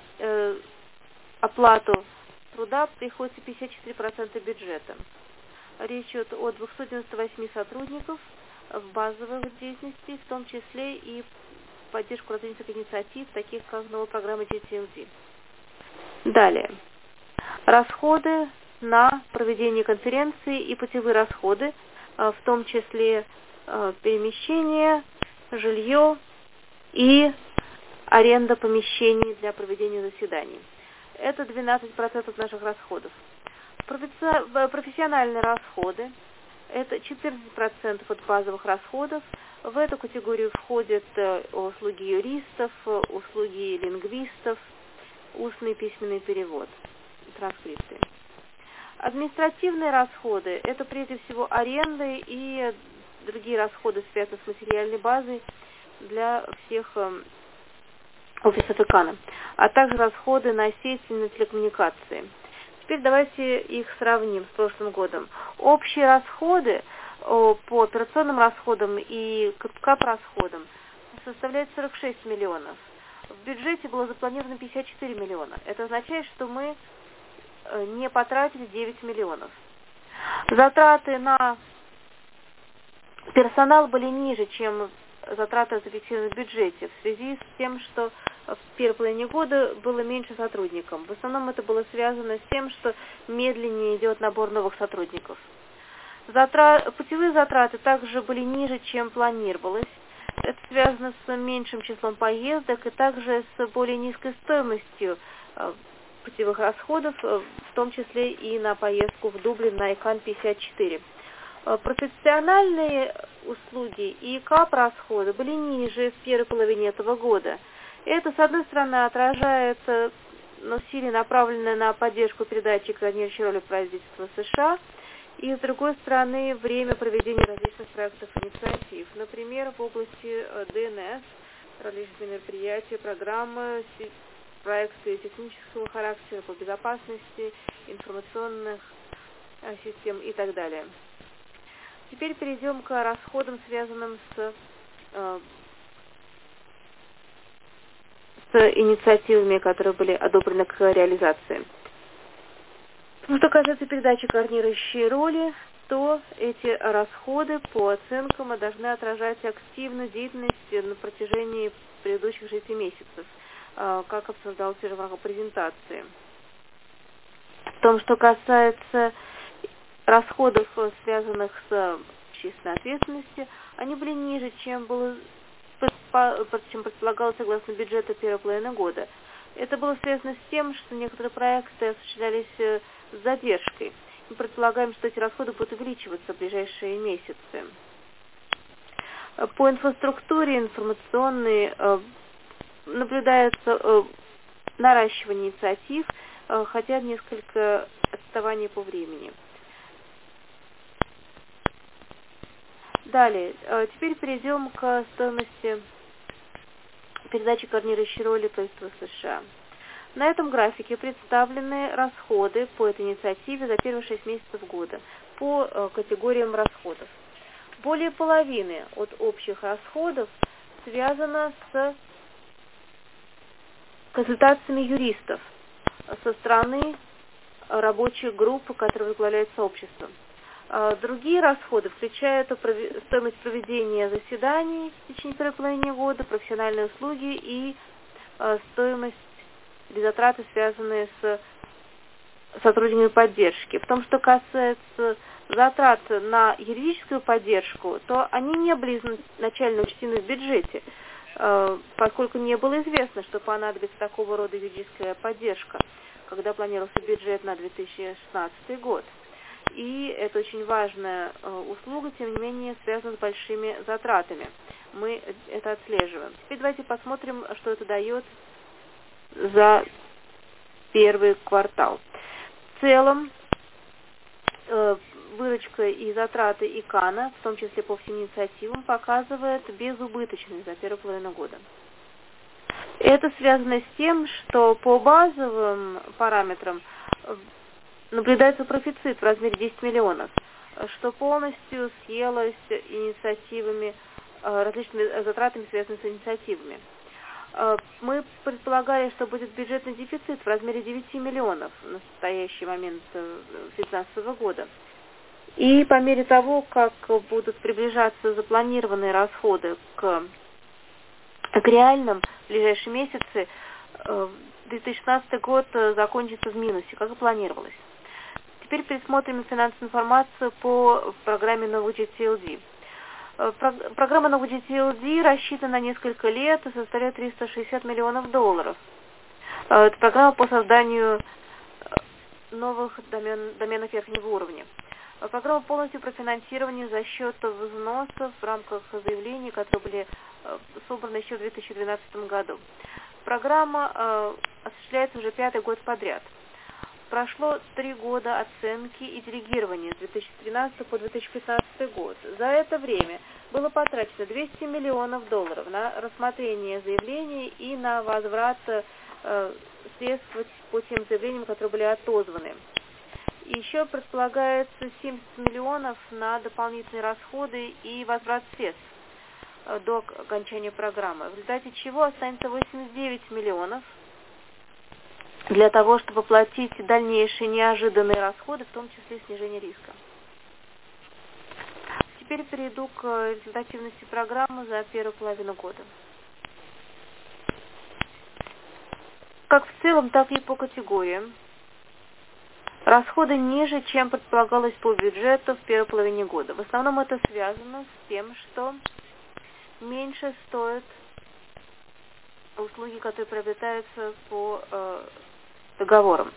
оплату труда приходится 54% бюджета. Речь идет о 298 сотрудников в базовых деятельностях, в том числе и поддержку различных инициатив, таких как новая программа GTLD. Далее. Расходы на проведение конференции и путевые расходы, в том числе перемещение, жилье и аренда помещений для проведения заседаний. Это 12% наших расходов. Профессиональные расходы – это 14% от базовых расходов. В эту категорию входят услуги юристов, услуги лингвистов, устный и письменный перевод, транскрипты. Административные расходы – это прежде всего аренды и другие расходы, связанные с материальной базой для всех офисов ИКАНа, а также расходы на сеть и на телекоммуникации. Теперь давайте их сравним с прошлым годом. Общие расходы по операционным расходам и кап-расходам составляют 46 миллионов. В бюджете было запланировано 54 миллиона. Это означает, что мы не потратили 9 миллионов. Затраты на персонал были ниже, чем затраты, зафиксированы в бюджете, в связи с тем, что в первой половине года было меньше сотрудников. В основном это было связано с тем, что медленнее идет набор новых сотрудников. Путевые затраты также были ниже, чем планировалось. Это связано с меньшим числом поездок и также с более низкой стоимостью путевых расходов, в том числе и на поездку в Дублин на ИКАН-54. Профессиональные услуги и КАП-расходы были ниже в первой половине этого года. Это, с одной стороны, отражает усилия, направленные на поддержку передачи координирующей роли правительства США, и, с другой стороны, время проведения различных проектов и инициатив. Например, в области ДНС, различные мероприятия, программы, проекты технического характера по безопасности, информационных систем и так далее. Теперь перейдем к расходам, связанным с инициативами, которые были одобрены к реализации. Что касается передачи координирующей роли, то эти расходы по оценкам должны отражать активную деятельность на протяжении предыдущих 6 месяцев, как обсуждалось в рамках презентации. В том, что касается расходов, связанных с общественной ответственностью, они были ниже, чем предполагалось согласно бюджету первой половины года. Это было связано с тем, что некоторые проекты осуществлялись с задержкой. Мы предполагаем, что эти расходы будут увеличиваться в ближайшие месяцы. По инфраструктуре информационной наблюдается наращивание инициатив, хотя несколько отставание по времени. Далее, теперь перейдем к стоимости передачи координирующей роли правительства США. На этом графике представлены расходы по этой инициативе за первые 6 месяцев года по категориям расходов. Более половины от общих расходов связано с консультациями юристов со стороны рабочих групп, которые возглавляют сообществом. Другие расходы включают стоимость проведения заседаний в течение первой половины года, профессиональные услуги и стоимость или затраты, связанные с сотрудниками поддержки. В том, что касается затрат на юридическую поддержку, то они не были изначально учтены в бюджете, поскольку не было известно, что понадобится такого рода юридическая поддержка, когда планировался бюджет на 2016 год. И это очень важная услуга, тем не менее, связана с большими затратами. Мы это отслеживаем. Теперь давайте посмотрим, что это дает за первый квартал. В целом, выручка и затраты ИКАНа, в том числе по всем инициативам, показывает безубыточность за первую половину года. Это связано с тем, что по базовым параметрам наблюдается профицит в размере 10 миллионов, что полностью съелось инициативами, различными затратами, связанными с инициативами. Мы предполагали, что будет бюджетный дефицит в размере 9 миллионов в настоящий момент 2015 года. И по мере того, как будут приближаться запланированные расходы к реальным в ближайшие месяцы, 2016 год закончится в минусе, как и планировалось. Теперь пересмотрим финансовую информацию по программе NovoGTLD. Программа NovoGTLD рассчитана на несколько лет и составляет $360 миллионов. Это программа по созданию новых доменов верхнего уровня. Программа полностью профинансирована за счет взносов в рамках заявлений, которые были собраны еще в 2012 году. Программа осуществляется уже 5-й год подряд. Прошло 3 года оценки и делегирования с 2013 по 2015 год. За это время было потрачено $200 миллионов на рассмотрение заявлений и на возврат средств по тем заявлениям, которые были отозваны. Еще предполагается 70 миллионов на дополнительные расходы и возврат средств до окончания программы, в результате чего останется 89 миллионов для того, чтобы платить дальнейшие неожиданные расходы, в том числе снижение риска. Теперь перейду к результативности программы за первую половину года. Как в целом, так и по категориям. Расходы ниже, чем предполагалось по бюджету в первой половине года. В основном это связано с тем, что меньше стоят услуги, которые приобретаются по договорам.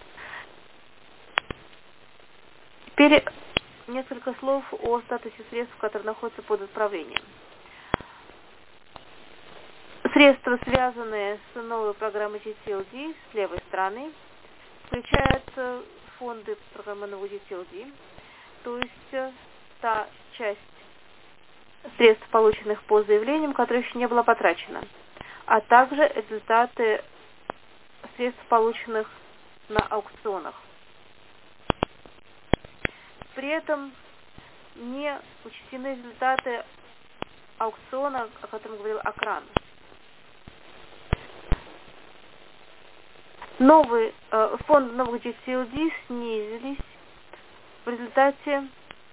Теперь несколько слов о статусе средств, которые находятся под управлением. Средства, связанные с новой программой GTLD с левой стороны, включают фонды программы новой GTLD, то есть та часть средств, полученных по заявлениям, которая еще не была потрачена, а также результаты средств, полученных на аукционах. При этом не учтены результаты аукциона, о котором говорил Акран. Фонды новых GTLD снизились в результате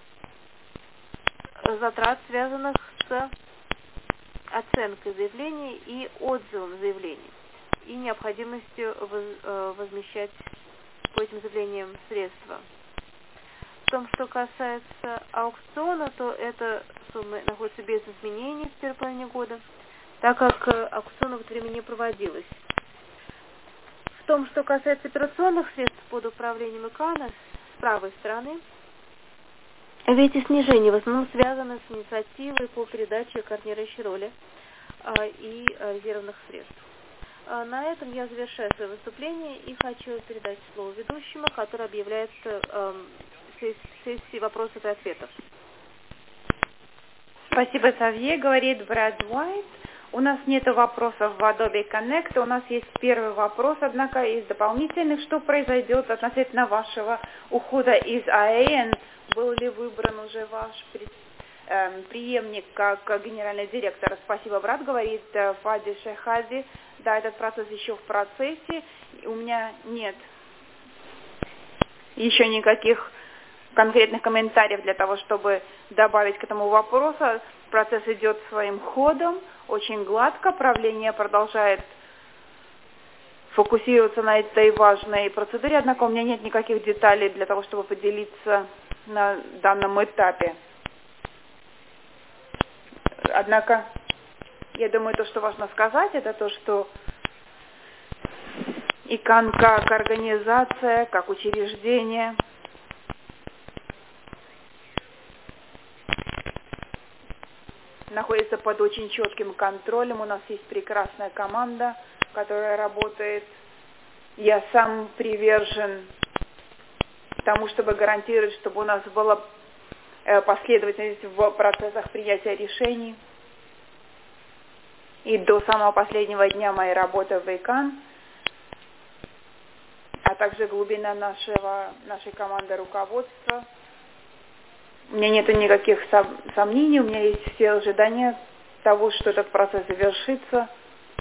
затрат, связанных с оценкой заявлений и отзывом заявлений, и необходимостью возмещать по этим заявлениям средства. В том, что касается аукциона, то эта сумма находится без изменений в первой половине года, так как аукцион в это время не проводилось. В том, что касается операционных средств под управлением ИКАНа, с правой стороны, эти снижения в основном связаны с инициативой по передаче координирующей роли и резервных средств. На этом я завершаю свое выступление и хочу передать слово ведущему, который объявляет сессии вопросов и ответов. Спасибо, Савье, говорит Брэд Уайт. У нас нет вопросов в Adobe Connect. У нас есть первый вопрос, однако, из дополнительных. Что произойдет относительно вашего ухода из АЭН? Был ли выбран уже ваш преемник как генеральный директор? Спасибо, брат, говорит Фади Шехади. Да, этот процесс еще в процессе. У меня нет еще никаких конкретных комментариев для того, чтобы добавить к этому вопросу. Процесс идет своим ходом, очень гладко. Правление продолжает фокусироваться на этой важной процедуре, однако у меня нет никаких деталей для того, чтобы поделиться на данном этапе. Однако, я думаю, то, что важно сказать, это то, что ИКАН как организация, как учреждение находится под очень четким контролем. У нас есть прекрасная команда, которая работает. Я сам привержен тому, чтобы гарантировать, чтобы у нас была последовательность в процессах принятия решений. И до самого последнего дня моей работы в ИКАН, а также глубина нашей команды руководства. У меня нет никаких сомнений, у меня есть все ожидания того, что этот процесс завершится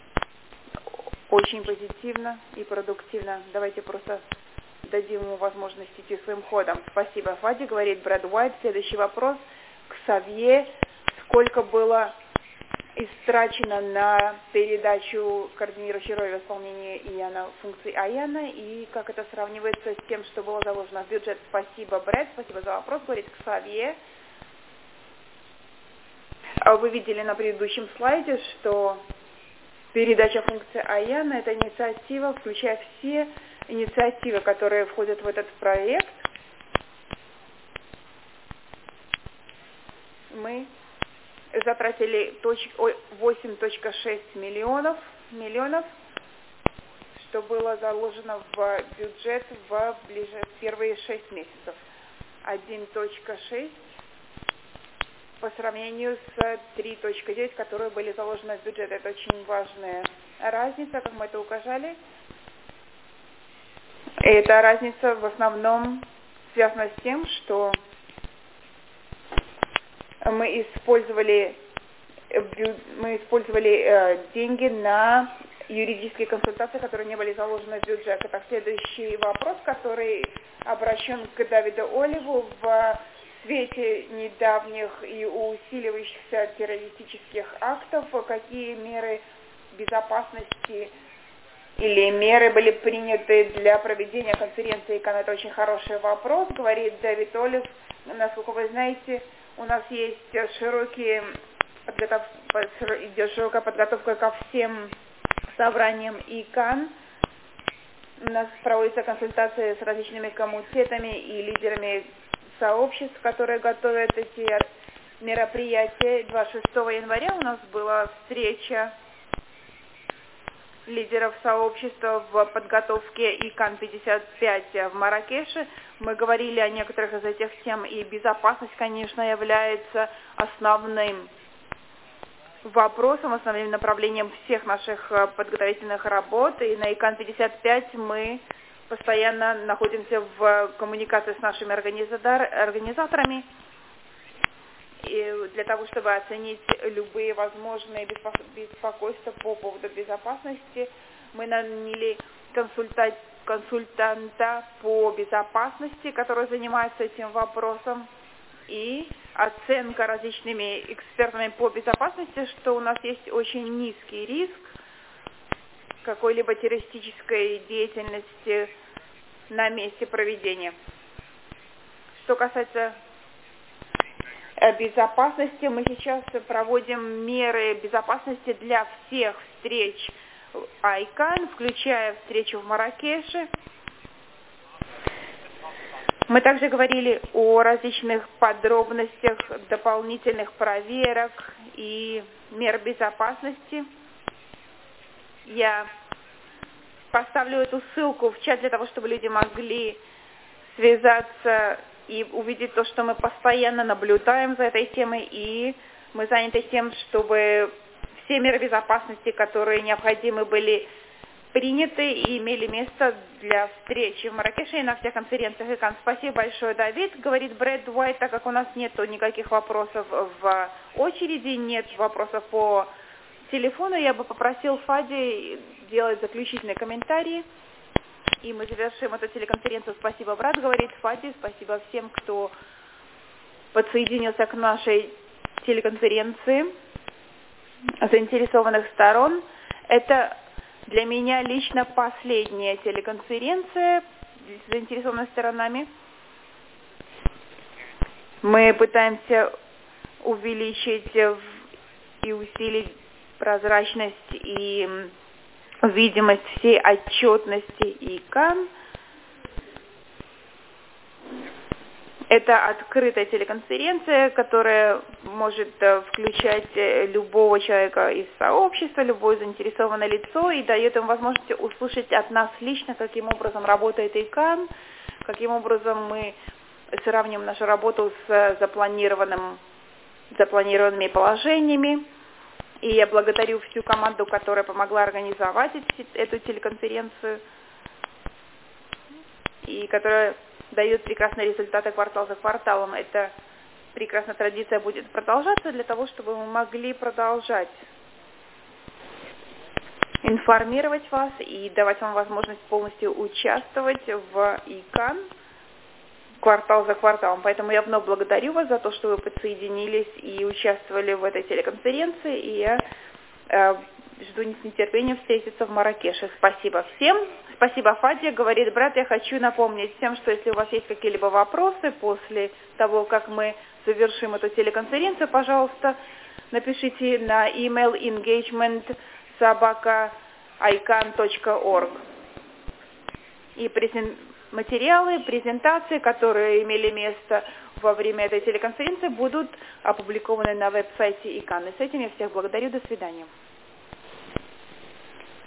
очень позитивно и продуктивно. Давайте просто дадим ему возможность идти своим ходом. Спасибо, Фади, говорит Брэд Уайт. Следующий вопрос к Савье. Сколько было истрачено на передачу координирующей роли в исполнении функций АЯНа, и как это сравнивается с тем, что было заложено в бюджет? Спасибо, Брэд, спасибо за вопрос, говорит Ксавье. Вы видели на предыдущем слайде, что передача функции АЯНа – это инициатива, включая все инициативы, которые входят в этот проект. Мы затратили 8,6 миллионов, что было заложено в бюджет в первые 6 месяцев. 1,6 по сравнению с 3,9, которые были заложены в бюджет. Это очень важная разница, как мы это указали. И эта разница в основном связана с тем, что мы использовали деньги на юридические консультации, которые не были заложены в бюджет. Это следующий вопрос, который обращен к Давиду Оливу в свете недавних и усиливающихся террористических актов. Какие меры безопасности или меры были приняты для проведения конференции ИКАН? Это очень хороший вопрос, говорит Давид Олив. Насколько вы знаете, у нас есть широкие идет широкая подготовка ко всем собраниям ИКАН. У нас проводятся консультации с различными комитетами и лидерами сообществ, которые готовят эти мероприятия. 26 января у нас была встреча лидеров сообщества в подготовке ИКАН-55 в Марракеше. Мы говорили о некоторых из этих тем, и безопасность, конечно, является основным вопросом, основным направлением всех наших подготовительных работ. И на ИКАН-55 мы постоянно находимся в коммуникации с нашими организаторами, и для того, чтобы оценить любые возможные беспокойства по поводу безопасности. Мы наняли консультанта по безопасности, который занимается этим вопросом, и оценка различными экспертами по безопасности, что у нас есть очень низкий риск какой-либо террористической деятельности на месте проведения. Что касается безопасности, мы сейчас проводим меры безопасности для всех встреч ИКАН, включая встречу в Марракеше. Мы также говорили о различных подробностях дополнительных проверок и мер безопасности. Я поставлю эту ссылку в чат для того, чтобы люди могли связаться и увидеть то, что мы постоянно наблюдаем за этой темой, и мы заняты тем, чтобы все меры безопасности, которые необходимы, были приняты и имели место для встречи в Марракеше и на всех конференциях ИКАН. Спасибо большое, Давид, говорит Брэд Уайт, так как у нас нет никаких вопросов в очереди, нет вопросов по телефону, я бы попросил Фади делать заключительные комментарии. И мы завершим эту телеконференцию. Спасибо, брат, говорит Фади. Спасибо всем, кто подсоединился к нашей телеконференции, заинтересованных сторон. Это для меня лично последняя телеконференция с заинтересованными сторонами. Мы пытаемся увеличить и усилить прозрачность и видимость всей отчетности ИКАН. Это открытая телеконференция, которая может включать любого человека из сообщества, любое заинтересованное лицо, и дает им возможность услышать от нас лично, каким образом работает ИКАН, каким образом мы сравним нашу работу с запланированными положениями. И я благодарю всю команду, которая помогла организовать эту телеконференцию, и которая дает прекрасные результаты квартал за кварталом. Эта прекрасная традиция будет продолжаться для того, чтобы мы могли продолжать информировать вас и давать вам возможность полностью участвовать в ИКАН квартал за кварталом. Поэтому я вновь благодарю вас за то, что вы подсоединились и участвовали в этой телеконференции. И я жду с нетерпением встретиться в Марракеше. Спасибо всем. Спасибо, Фадия. Говорит брат, я хочу напомнить всем, что если у вас есть какие-либо вопросы после того, как мы завершим эту телеконференцию, пожалуйста, напишите на email engagement@ican.org. И материалы, презентации, которые имели место во время этой телеконференции, будут опубликованы на веб-сайте ИКАН. И с этим я всех благодарю. До свидания.